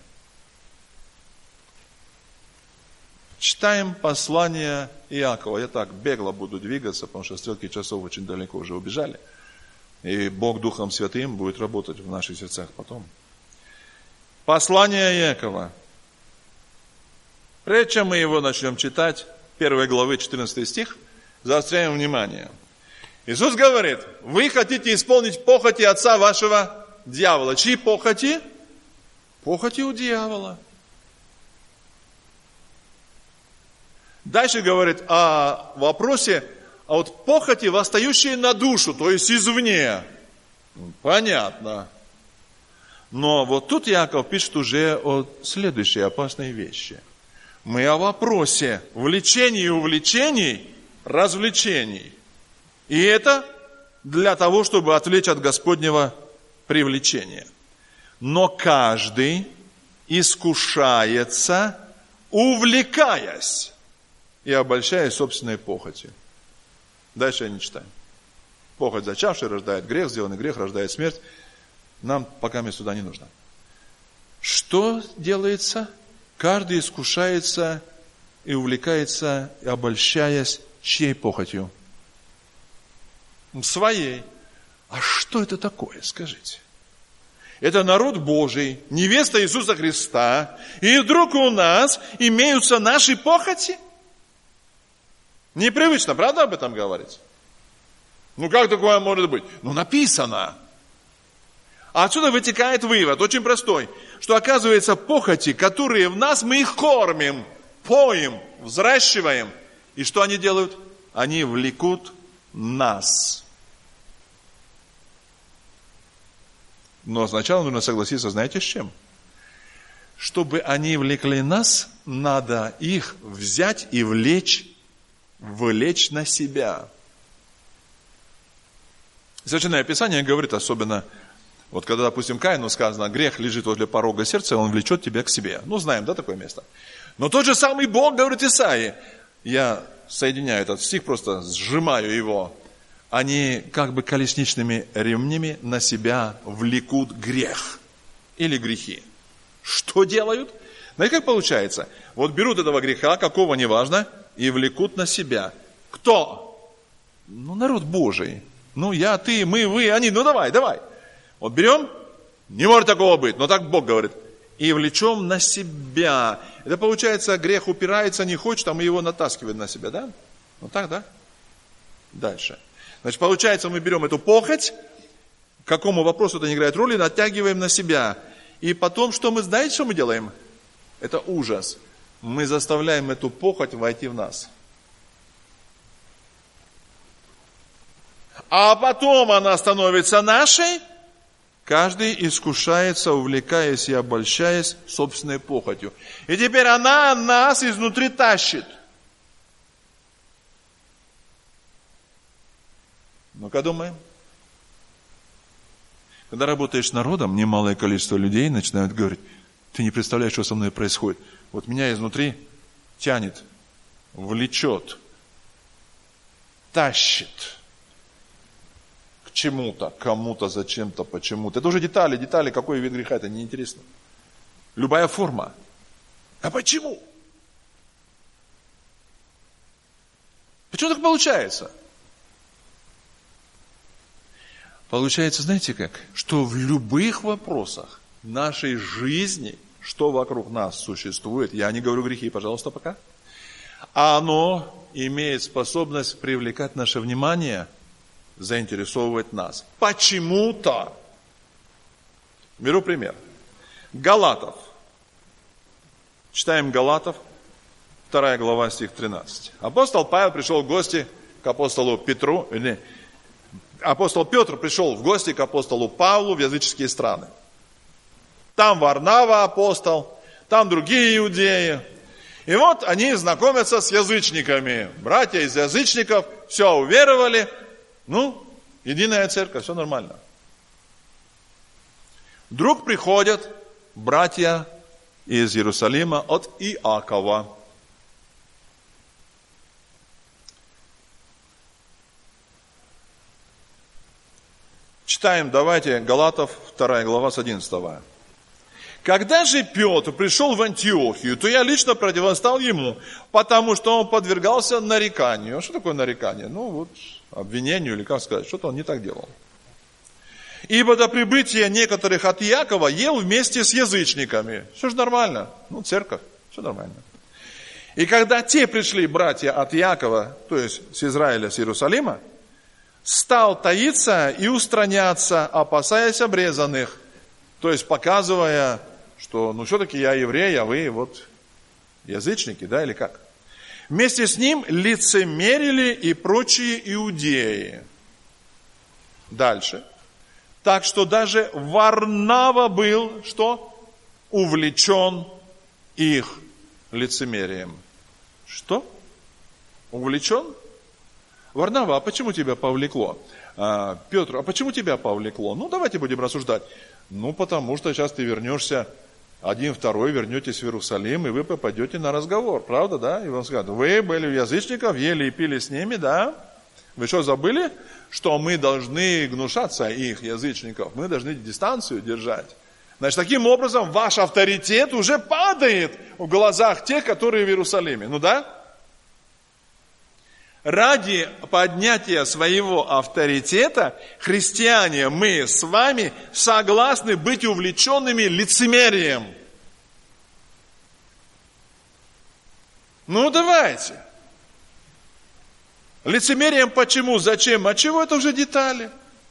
Читаем послание Иакова. Я так бегло буду двигаться, потому что стрелки часов очень далеко уже убежали. И Бог Духом Святым будет работать в наших сердцах потом. Послание Иакова. Прежде чем мы его начнем читать, 1 главы 14 стих, заостряем внимание. Иисус говорит, вы хотите исполнить похоти отца вашего дьявола. Чьи похоти? Похоти у дьявола. Дальше говорит о вопросе, а вот похоти, восстающие на душу, то есть извне. Понятно. Но вот тут Иаков пишет уже о следующей опасной вещи. Мы о вопросе влечений и увлечений, развлечений. И это для того, чтобы отвлечь от Господнего привлечения. Но каждый искушается, увлекаясь и обольщаясь собственной похотью. Дальше я не читаю. Похоть зачавшая рождает грех, сделанный грех рождает смерть. Нам пока мне сюда не нужно. Что делается? Каждый искушается и увлекается, и обольщаясь чьей похотью? Своей. А что это такое, скажите? Это народ Божий, невеста Иисуса Христа, и вдруг у нас имеются наши похоти? Непривычно, правда, об этом говорить? Ну, как такое может быть? Ну, написано. А отсюда вытекает вывод, очень простой, что, оказывается, похоти, которые в нас, мы их кормим, поим, взращиваем. И что они делают? Они влекут нас. Но сначала нужно согласиться, знаете, с чем? Чтобы они влекли нас, надо их взять и влечь на себя. Священное Писание говорит, особенно, вот когда, допустим, Каину сказано, грех лежит возле порога сердца, он влечет тебя к себе. Ну, знаем, да, такое место? Но тот же самый Бог говорит Исаии. Я соединяю этот стих, просто сжимаю его. Они как бы колесничными ремнями на себя влекут грех или грехи. Что делают? Знаете, как получается? Вот берут этого греха, какого неважно, и влекут на себя. Кто? Ну, народ Божий. Ну, я, ты, мы, вы, они. Ну, давай. Вот берем, не может такого быть, но так Бог говорит. И влечем на себя. Это получается, грех упирается, не хочет, а мы его натаскиваем на себя, да? Вот так, да? Дальше. Значит, получается, мы берем эту похоть, к какому вопросу это не играет роли, натягиваем на себя. И потом, знаете, что мы делаем? Это ужас. Мы заставляем эту похоть войти в нас. А потом она становится нашей. Каждый искушается, увлекаясь и обольщаясь собственной похотью. И теперь она нас изнутри тащит. Ну-ка думаем. Когда работаешь с народом, немалое количество людей начинают говорить, ты не представляешь, что со мной происходит. Вот меня изнутри тянет, влечет, тащит к чему-то, кому-то, зачем-то, почему-то. Это уже детали, какой вид греха, это неинтересно. Любая форма. А почему? Почему так получается? Получается, знаете как? Что в любых вопросах нашей жизни что вокруг нас существует, я не говорю грехи, пожалуйста, пока, оно имеет способность привлекать наше внимание, заинтересовывать нас. Почему-то. Беру пример. Галатов. Читаем Галатов, 2 глава, стих 13. Апостол Павел пришел в гости к апостолу Петру. Апостол Петр пришел в гости к апостолу Павлу в языческие страны. Там Варнава апостол, там другие иудеи. И вот они знакомятся с язычниками. Братья из язычников все уверовали. Единая церковь, все нормально. Вдруг приходят братья из Иерусалима от Иакова. Читаем, давайте, Галатов, 2 глава, с 11. «Когда же Петр пришел в Антиохию, то я лично противостал ему, потому что он подвергался нареканию». Что такое нарекание? Обвинению, или как сказать, что-то он не так делал. «Ибо до прибытия некоторых от Иакова ел вместе с язычниками». Все же нормально. Церковь, все нормально. «И когда те пришли, братья от Иакова, то есть с Израиля, с Иерусалима, стал таиться и устраняться, опасаясь обрезанных». То есть показывая, что все-таки я еврей, а вы язычники, да, или как? «Вместе с ним лицемерили и прочие иудеи». Дальше. «Так что даже Варнава был, что? Увлечен их лицемерием». Что? Увлечен? Варнава, а почему тебя повлекло? Петр, а почему тебя повлекло? Давайте будем рассуждать. Потому что сейчас ты вернешься, один, второй, вернетесь в Иерусалим, и вы попадете на разговор. Правда, да? И он скажет, вы были у язычников, ели и пили с ними, да? Вы что, забыли, что мы должны гнушаться их, язычников? Мы должны дистанцию держать. Значит, таким образом, ваш авторитет уже падает в глазах тех, которые в Иерусалиме. Да? Ради поднятия своего авторитета христиане, мы с вами согласны быть увлеченными лицемерием. Давайте. Лицемерием почему, зачем, от чего, это уже детали.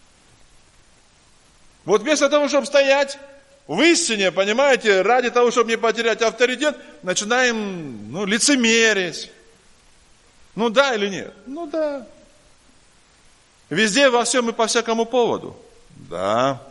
Вместо того, чтобы стоять в истине, понимаете, ради того, чтобы не потерять авторитет, начинаем лицемерить. Да или нет? Да. Везде, во всем и по всякому поводу. Да.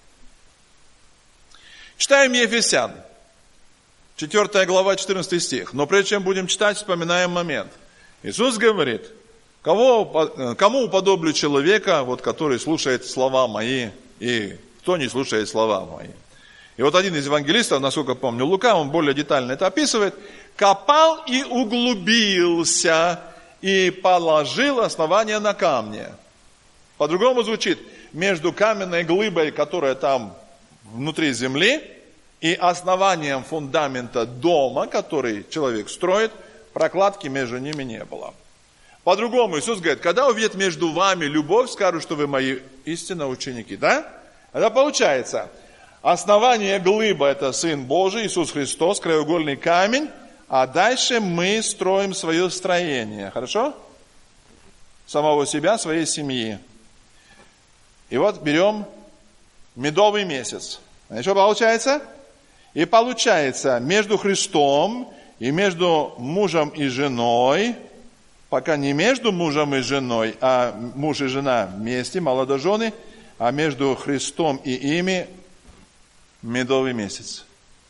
Читаем Ефесян. 4 глава, 14 стих. Но прежде чем будем читать, вспоминаем момент. Иисус говорит, кому уподоблю человека, который слушает слова мои, и кто не слушает слова мои. И один из евангелистов, насколько помню, Лука, он более детально это описывает, копал и углубился, и положил основание на камне. По-другому звучит, между каменной глыбой, которая там внутри земли, и основанием фундамента дома, который человек строит, прокладки между ними не было. По-другому Иисус говорит, когда увидят между вами любовь, скажут, что вы мои истинно ученики. Да? Это получается, основание глыба – это Сын Божий, Иисус Христос, краеугольный камень, а дальше мы строим свое строение. Хорошо? Самого себя, своей семьи. И берем медовый месяц. Что получается? И получается, между Христом и между мужем и женой, пока не между мужем и женой, а муж и жена вместе, молодожены, а между Христом и ими медовый месяц.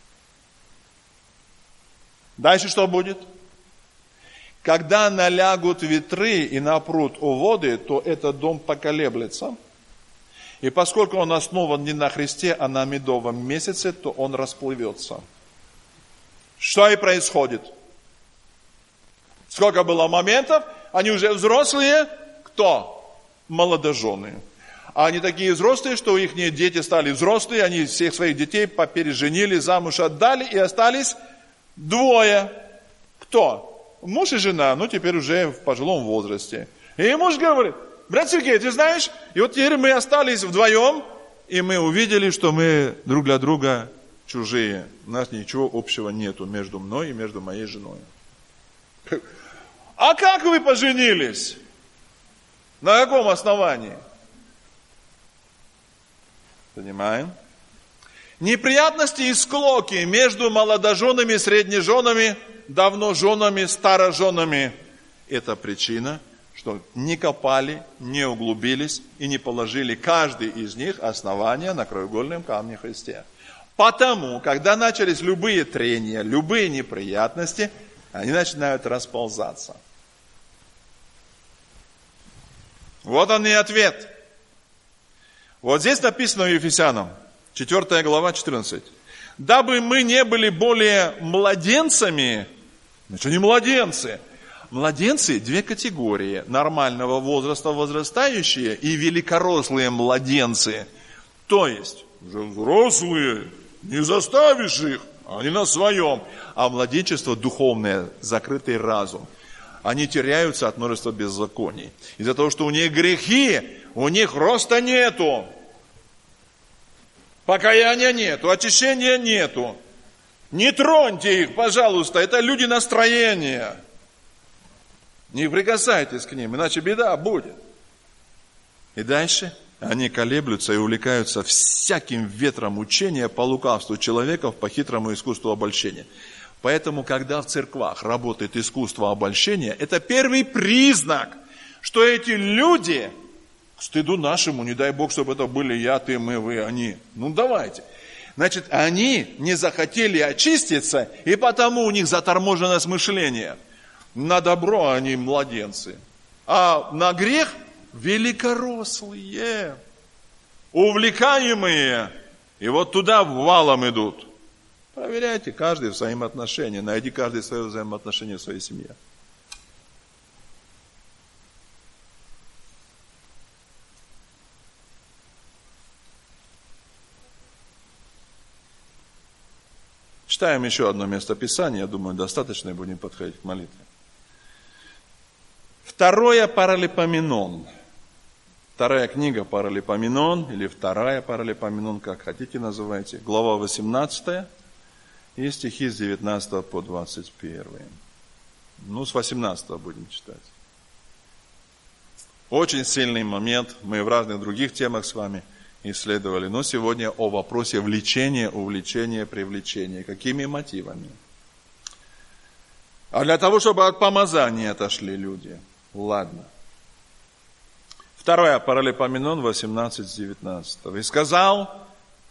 Дальше что будет? Когда налягут ветры и напрут у воды, то этот дом поколеблется. И поскольку он основан не на Христе, а на медовом месяце, то он расплывется. Что и происходит? Сколько было моментов? Они уже взрослые. Кто? Молодожены. А они такие взрослые, что их дети стали взрослые, они всех своих детей попереженили, замуж отдали, и остались двое. Кто? Муж и жена, теперь уже в пожилом возрасте. И муж говорит, брат Сергей, ты знаешь, и теперь мы остались вдвоем, и мы увидели, что мы друг для друга чужие. У нас ничего общего нету между мной и между моей женой. А как вы поженились? На каком основании? Понимаем? Неприятности и склоки между молодоженами, среднеженами, давноженами, староженами. Это причина, что не копали, не углубились и не положили каждый из них основания на краеугольном камне Христе. Потому, когда начались любые трения, любые неприятности, они начинают расползаться. Вот он и ответ. Вот здесь написано в Ефесянам, 4 глава, 14. Дабы мы не были более младенцами, значит, не младенцы. Младенцы две категории. Нормального возраста возрастающие и великорослые младенцы. То есть, уже взрослые, не заставишь их, они на своем. А младенчество духовное, закрытый разум. Они теряются от множества беззаконий. Из-за того, что у них грехи, у них роста нету. Покаяния нету, очищения нету. Не троньте их, пожалуйста, это люди настроения. Не прикасайтесь к ним, иначе беда будет. И дальше они колеблются и увлекаются всяким ветром учения по лукавству человеков, по хитрому искусству обольщения. Поэтому, когда в церквах работает искусство обольщения, это первый признак, что эти люди, к стыду нашему, не дай Бог, чтобы это были я, ты, мы, вы, они. Ну давайте. Значит, они не захотели очиститься, и потому у них заторможенность мышления. На добро они младенцы, а на грех великорослые, увлекаемые, и вот туда валом идут. Проверяйте каждый взаимоотношения, найди каждый свое взаимоотношение в своей семье. Читаем еще одно место Писания, я думаю, достаточно, и будем подходить к молитве. 2 Паралипоменон. Вторая книга Паралипоменон, или вторая Паралипоменон, как хотите называйте, глава 18, и стихи с 19 по 21. Ну, с 18 будем читать. Очень сильный момент, мы в разных других темах с вами исследовали, но сегодня о вопросе влечения, увлечения, привлечения. Какими мотивами? А для того, чтобы от помазания отошли люди. Ладно. 2 Паралипоменон 18-19. И сказал,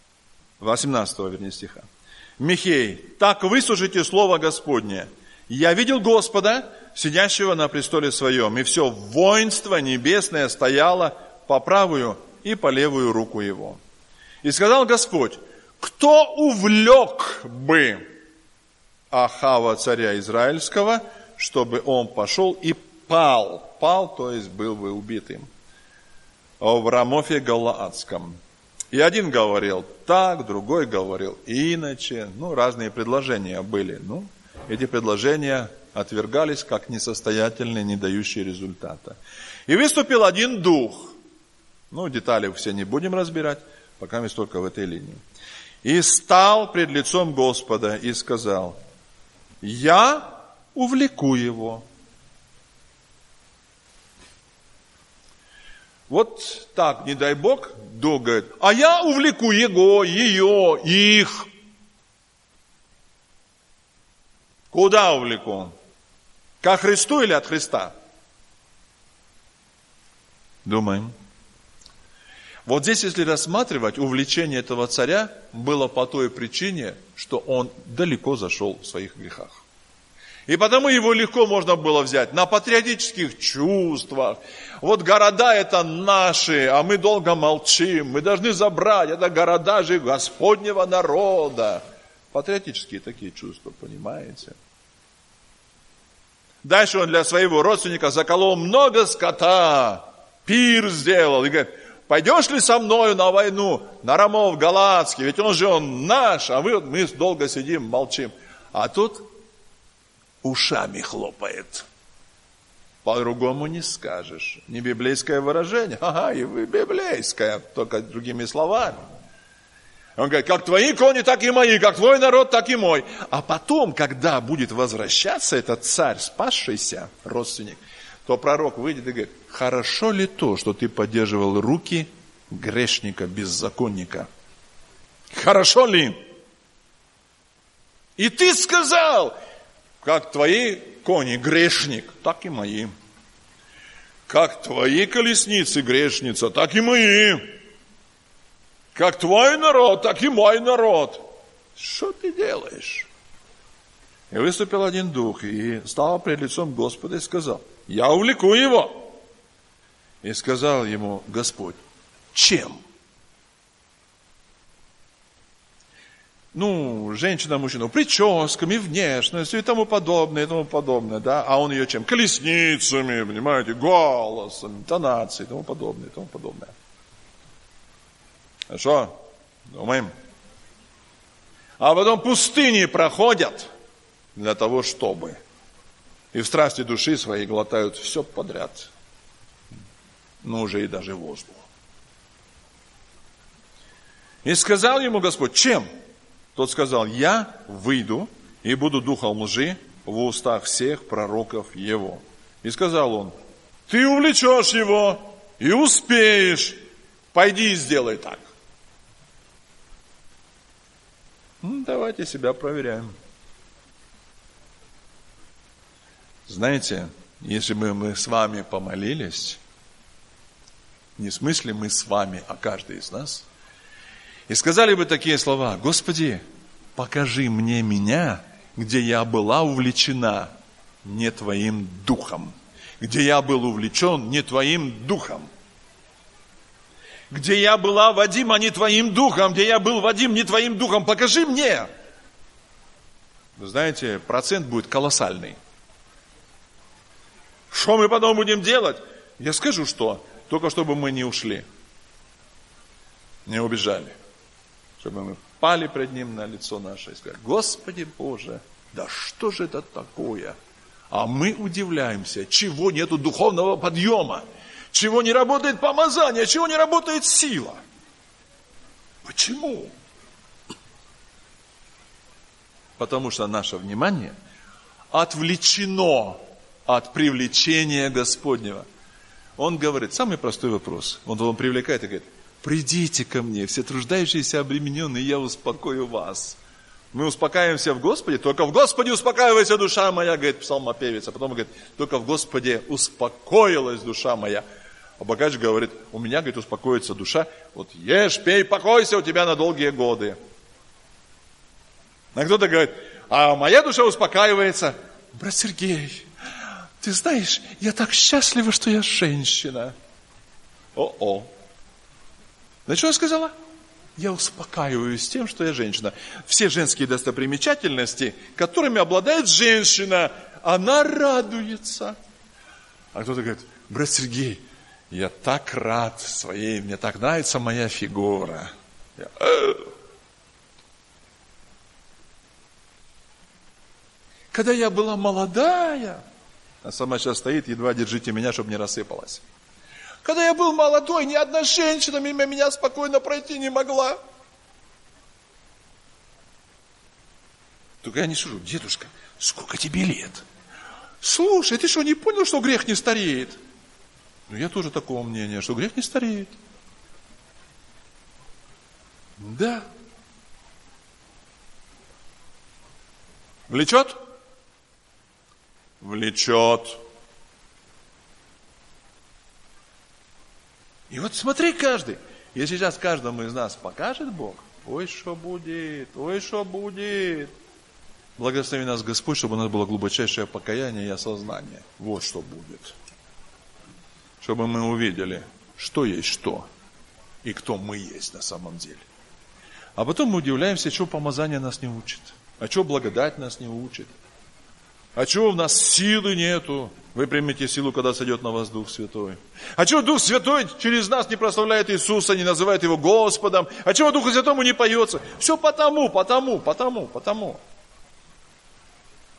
18 стиха, Михей, так выслушайте слово Господне. Я видел Господа, сидящего на престоле своем, и все воинство небесное стояло по правую и по левую руку его. И сказал Господь, кто увлек бы Ахава, царя Израильского, чтобы он пошел и пал, то есть был бы убитым, в Рамофе Галаадском. И один говорил так, другой говорил иначе. Разные предложения были. Эти предложения отвергались как несостоятельные, не дающие результата. И выступил один дух. Детали все не будем разбирать, пока мы только в этой линии. И стал пред лицом Господа и сказал, я увлеку его. Вот так, не дай Бог, дух говорит, а я увлеку его, ее, их. Куда увлеку? Ко Христу или от Христа? Думаем. Вот здесь, если рассматривать, увлечение этого царя было по той причине, что он далеко зашел в своих грехах. И потому его легко можно было взять на патриотических чувствах. Вот города это наши, а мы долго молчим. Мы должны забрать, это города же Господнего народа. Патриотические такие чувства, понимаете? Дальше он для своего родственника заколол много скота, пир сделал. И говорит, пойдешь ли со мною на войну, на Рамов Галаадский? Ведь он же наш, а мы долго сидим, молчим. А тут ушами хлопает. По-другому не скажешь. Не библейское выражение. Ага, и вы библейское, только другими словами. Он говорит, как твои кони, так и мои, как твой народ, так и мой. А потом, когда будет возвращаться этот царь, спасшийся родственник, то пророк выйдет и говорит, хорошо ли то, что ты поддерживал руки грешника, беззаконника? Хорошо ли? И ты сказал, как твои кони, грешник, так и мои. Как твои колесницы, грешница, так и мои. Как твой народ, так и мой народ. Что ты делаешь? И выступил один дух, и стал пред лицом Господа и сказал, я увлеку его. И сказал ему Господь, чем? Женщина, мужчина, прическами, внешностью и тому подобное, да? А он ее чем? Колесницами, понимаете, голосом, интонацией и тому подобное, и тому подобное. Хорошо? Думаем. А потом пустыни проходят для того, чтобы. И в страсти души своей глотают все подряд. Уже и даже воздух. И сказал ему Господь, чем? Тот сказал, я выйду и буду духом лжи в устах всех пророков его. И сказал он, ты увлечешь его и успеешь. Пойди и сделай так. Давайте себя проверяем. Знаете, если бы мы с вами помолились, не в смысле мы с вами, а каждый из нас, и сказали бы такие слова, Господи, покажи мне меня, где я была увлечена не Твоим духом, где я был увлечен не Твоим духом, где я была Вадим, а не Твоим духом, где я был Вадим, не Твоим духом, покажи мне. Вы знаете, процент будет колоссальный. Что мы потом будем делать? Я скажу, что. Только чтобы мы не ушли, не убежали. Чтобы мы пали пред Ним на лицо наше и сказали, Господи Боже, да что же это такое? А мы удивляемся, чего нету духовного подъема, чего не работает помазание, чего не работает сила. Почему? Потому что наше внимание отвлечено от привлечения Господнего. Он говорит, самый простой вопрос. Он вам привлекает и говорит, придите ко мне, все труждающиеся, обремененные, я успокою вас. Мы успокаиваемся в Господе, только в Господе успокаивайся, душа моя, говорит псалмопевец. А потом говорит, только в Господе успокоилась душа моя. А богач говорит, у меня, говорит, успокоится душа. Вот ешь, пей, покойся у тебя на долгие годы. А кто-то говорит, а моя душа успокаивается. Брат Сергей, ты знаешь, я так счастлива, что я женщина. О-о. Знаете, что я сказала? Я успокаиваюсь тем, что я женщина. Все женские достопримечательности, которыми обладает женщина, она радуется. А кто-то говорит, брат Сергей, я так рад своей, мне так нравится моя фигура. Когда я была молодая, а сама сейчас стоит, едва держите меня, чтобы не рассыпалась. Когда я был молодой, ни одна женщина мимо меня спокойно пройти не могла. Только я не сужу, дедушка, сколько тебе лет? Слушай, ты что, не понял, что грех не стареет? Я тоже такого мнения, что грех не стареет. Да. Влечет? Влечет. И вот смотри каждый. Если сейчас каждому из нас покажет Бог, ой, что будет, ой, что будет. Благослови нас Господь, чтобы у нас было глубочайшее покаяние и осознание. Вот что будет. Чтобы мы увидели, что есть что, и кто мы есть на самом деле. А потом мы удивляемся, чего помазание нас не учит, а чего благодать нас не учит, а чего у нас силы нету. Вы примете силу, когда сойдет на вас Дух Святой. А чего Дух Святой через нас не прославляет Иисуса, не называет Его Господом? А чего Духу Святому не поется? Все потому.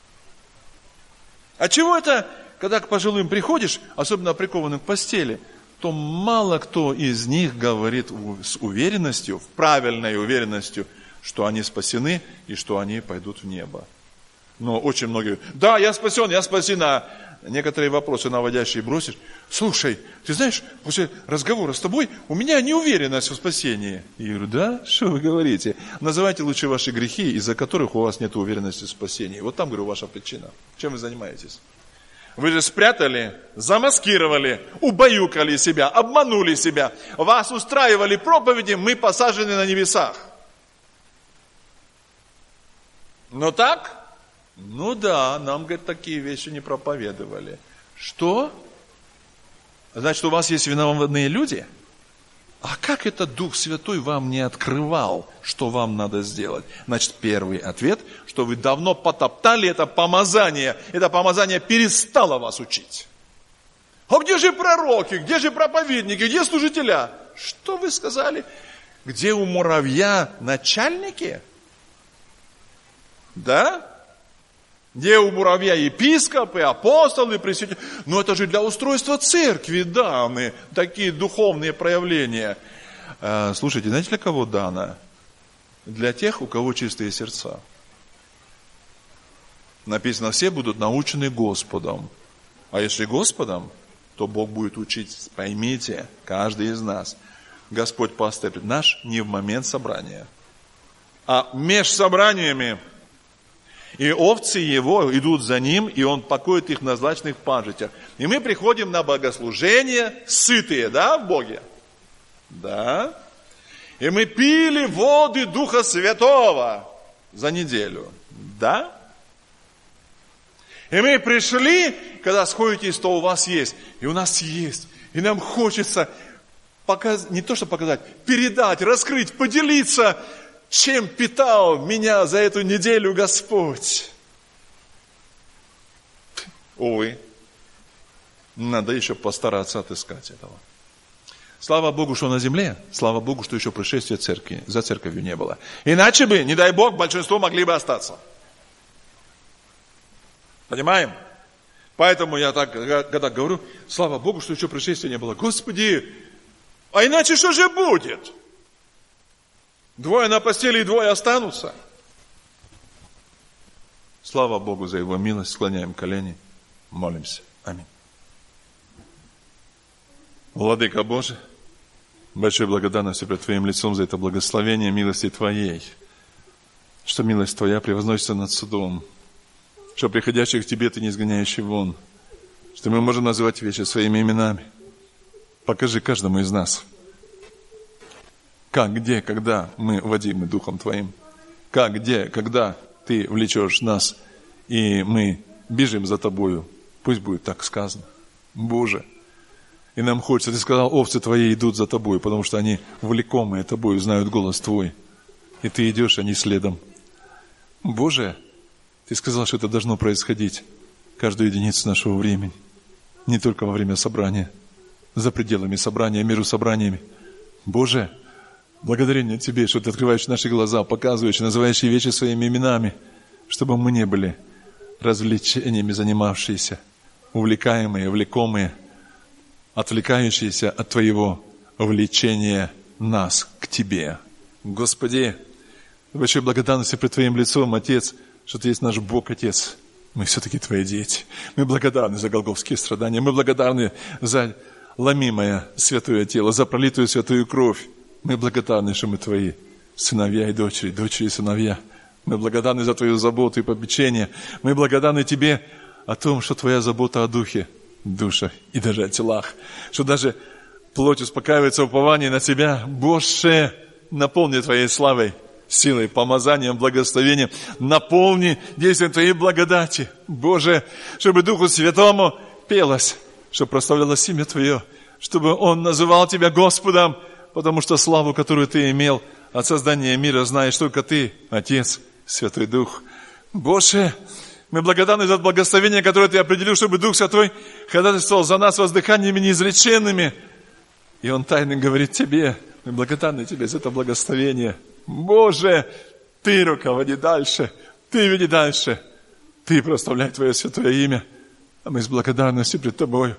А чего это, когда к пожилым приходишь, особенно прикованным к постели, то мало кто из них говорит с уверенностью, в правильной уверенностью, что они спасены и что они пойдут в небо. Но очень многие говорят: да, я спасен, я спасена. Некоторые вопросы наводящие бросишь: слушай, ты знаешь, после разговора с тобой у меня неуверенность в спасении. И я говорю: да, что вы говорите? Называйте лучше ваши грехи, из-за которых у вас нет уверенности в спасении. Вот там, говорю, ваша причина. Чем вы занимаетесь? Вы же спрятали, замаскировали, убаюкали себя, обманули себя. Вас устраивали проповеди, мы посажены на небесах. Но так? Ну да, нам, говорит, такие вещи не проповедовали. Что? Значит, у вас есть виноватые люди? А как это Дух Святой вам не открывал, что вам надо сделать? Значит, первый ответ, что вы давно потоптали это помазание перестало вас учить. А где же пророки, где же проповедники, где служителя? Что вы сказали? Где у муравья начальники? Да? Где у муравья епископы, апостолы, пресвитеры? Но это же для устройства церкви даны такие духовные проявления. Слушайте, знаете, для кого дано? Для тех, у кого чистые сердца. Написано: все будут научены Господом. А если Господом, то Бог будет учить. Поймите, каждый из нас. Господь пастырь наш не в момент собрания, а между собраниями. И овцы его идут за ним, и он покоит их на злачных пажитях. И мы приходим на богослужение сытые, да, в Боге? Да. И мы пили воды Духа Святого за неделю. Да. И мы пришли, когда сходитесь, то у вас есть. И у нас есть. И нам хочется не то что показать, передать, раскрыть, поделиться, чем питал меня за эту неделю Господь. Увы, надо еще постараться отыскать этого. Слава Богу, что на земле, слава Богу, что еще пришествия церкви, за церковью не было. Иначе бы, не дай Бог, большинство могли бы остаться. Понимаем? Поэтому я так, когда говорю: слава Богу, что еще пришествия не было. Господи, а иначе что же будет? 2 на постели и 2 останутся. Слава Богу за Его милость. Склоняем колени, молимся. Аминь. Владыка Божий, большой благодарности пред Твоим лицом за это благословение милости Твоей, что милость Твоя превозносится над судом, что приходящих к Тебе Ты не изгоняющий вон, что мы можем называть вещи своими именами. Покажи каждому из нас, как, где, когда мы водимы Духом Твоим. Как, где, когда Ты влечешь нас, и мы бежим за Тобою. Пусть будет так сказано. Боже, и нам хочется, Ты сказал: овцы Твои идут за Тобой, потому что они влекомые Тобою, знают голос Твой. И Ты идешь, они следом. Боже, Ты сказал, что это должно происходить каждую единицу нашего времени. Не только во время собрания, за пределами собрания, между собраниями. Боже, благодарение Тебе, что Ты открываешь наши глаза, показываешь, называешь вещи своими именами, чтобы мы не были развлечениями занимавшиеся, увлекаемые, влекомые, отвлекающиеся от Твоего влечения нас к Тебе. Господи, большой благодарности пред Твоим лицом, Отец, что Ты есть наш Бог, Отец. Мы все-таки Твои дети. Мы благодарны за голгофские страдания. Мы благодарны за ломимое святое тело, за пролитую святую кровь. Мы благодарны, что мы Твои сыновья и дочери, дочери и сыновья. Мы благодарны за Твою заботу и попечение. Мы благодарны Тебе о том, что Твоя забота о духе, душах и даже о телах. Что даже плоть успокаивается в уповании на Тебя. Боже, наполни Твоей славой, силой, помазанием, благословением. Наполни действием Твоей благодати. Боже, чтобы Духу Святому пелось, чтобы прославлялось имя Твое, чтобы Он называл Тебя Господом, потому что славу, которую Ты имел от создания мира, знаешь только Ты, Отец, Святой Дух. Боже, мы благодарны за благословение, которое Ты определил, чтобы Дух Святой ходатайствовал за нас воздыханиями неизреченными. И Он тайно говорит Тебе, мы благодарны Тебе за это благословение. Боже, Ты руководи дальше, Ты веди дальше, Ты прославляй Твое святое имя. А мы с благодарностью пред Тобою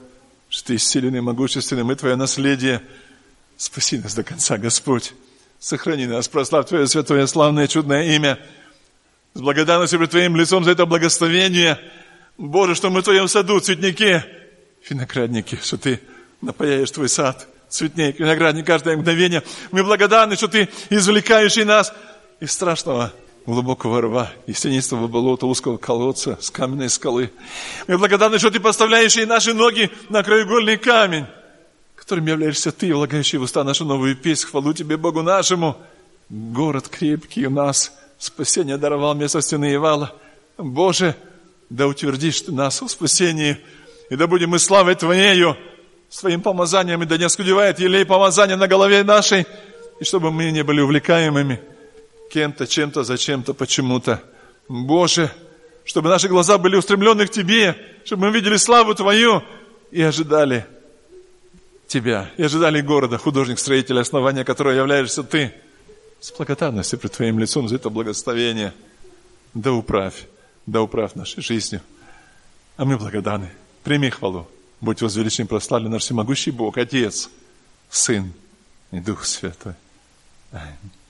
что Ты сильный, могущественный, мы Твое наследие. Спаси нас до конца, Господь. Сохрани нас, прославь Твое святое, славное, чудное имя. С благодарностью пред Твоим лицом за это благословение. Боже, что мы в Твоем саду, цветники, виноградники, что Ты напаяешь Твой сад, цветник, виноградник, каждое мгновение. Мы благодарны, что Ты извлекаешь и нас из страшного глубокого рва, из тенистого болота, узкого колодца, с каменной скалы. Мы благодарны, что Ты поставляешь и наши ноги на краеугольный камень, которым являешься Ты, влагающий в уста нашу новую песнь. Хвалу Тебе, Богу нашему. Город крепкий у нас, спасение даровал вместо стены и вала. Боже, да утвердишь Ты нас в спасении, и да будем мы славой Твоею, своим помазанием, и да не оскудевает елей помазания на голове нашей, и чтобы мы не были увлекаемыми кем-то, чем-то, зачем-то, почему-то. Боже, чтобы наши глаза были устремлены к Тебе, чтобы мы видели славу Твою и ожидали Тебя, и ожидали города, художник, строитель, основания которого являешься Ты. С благодарностью пред Твоим лицом за это благословение. Да управь нашей жизнью. А мы благодарны. Прими хвалу. Будь возвеличен, прославлен наш всемогущий Бог, Отец, Сын и Дух Святой. Аминь.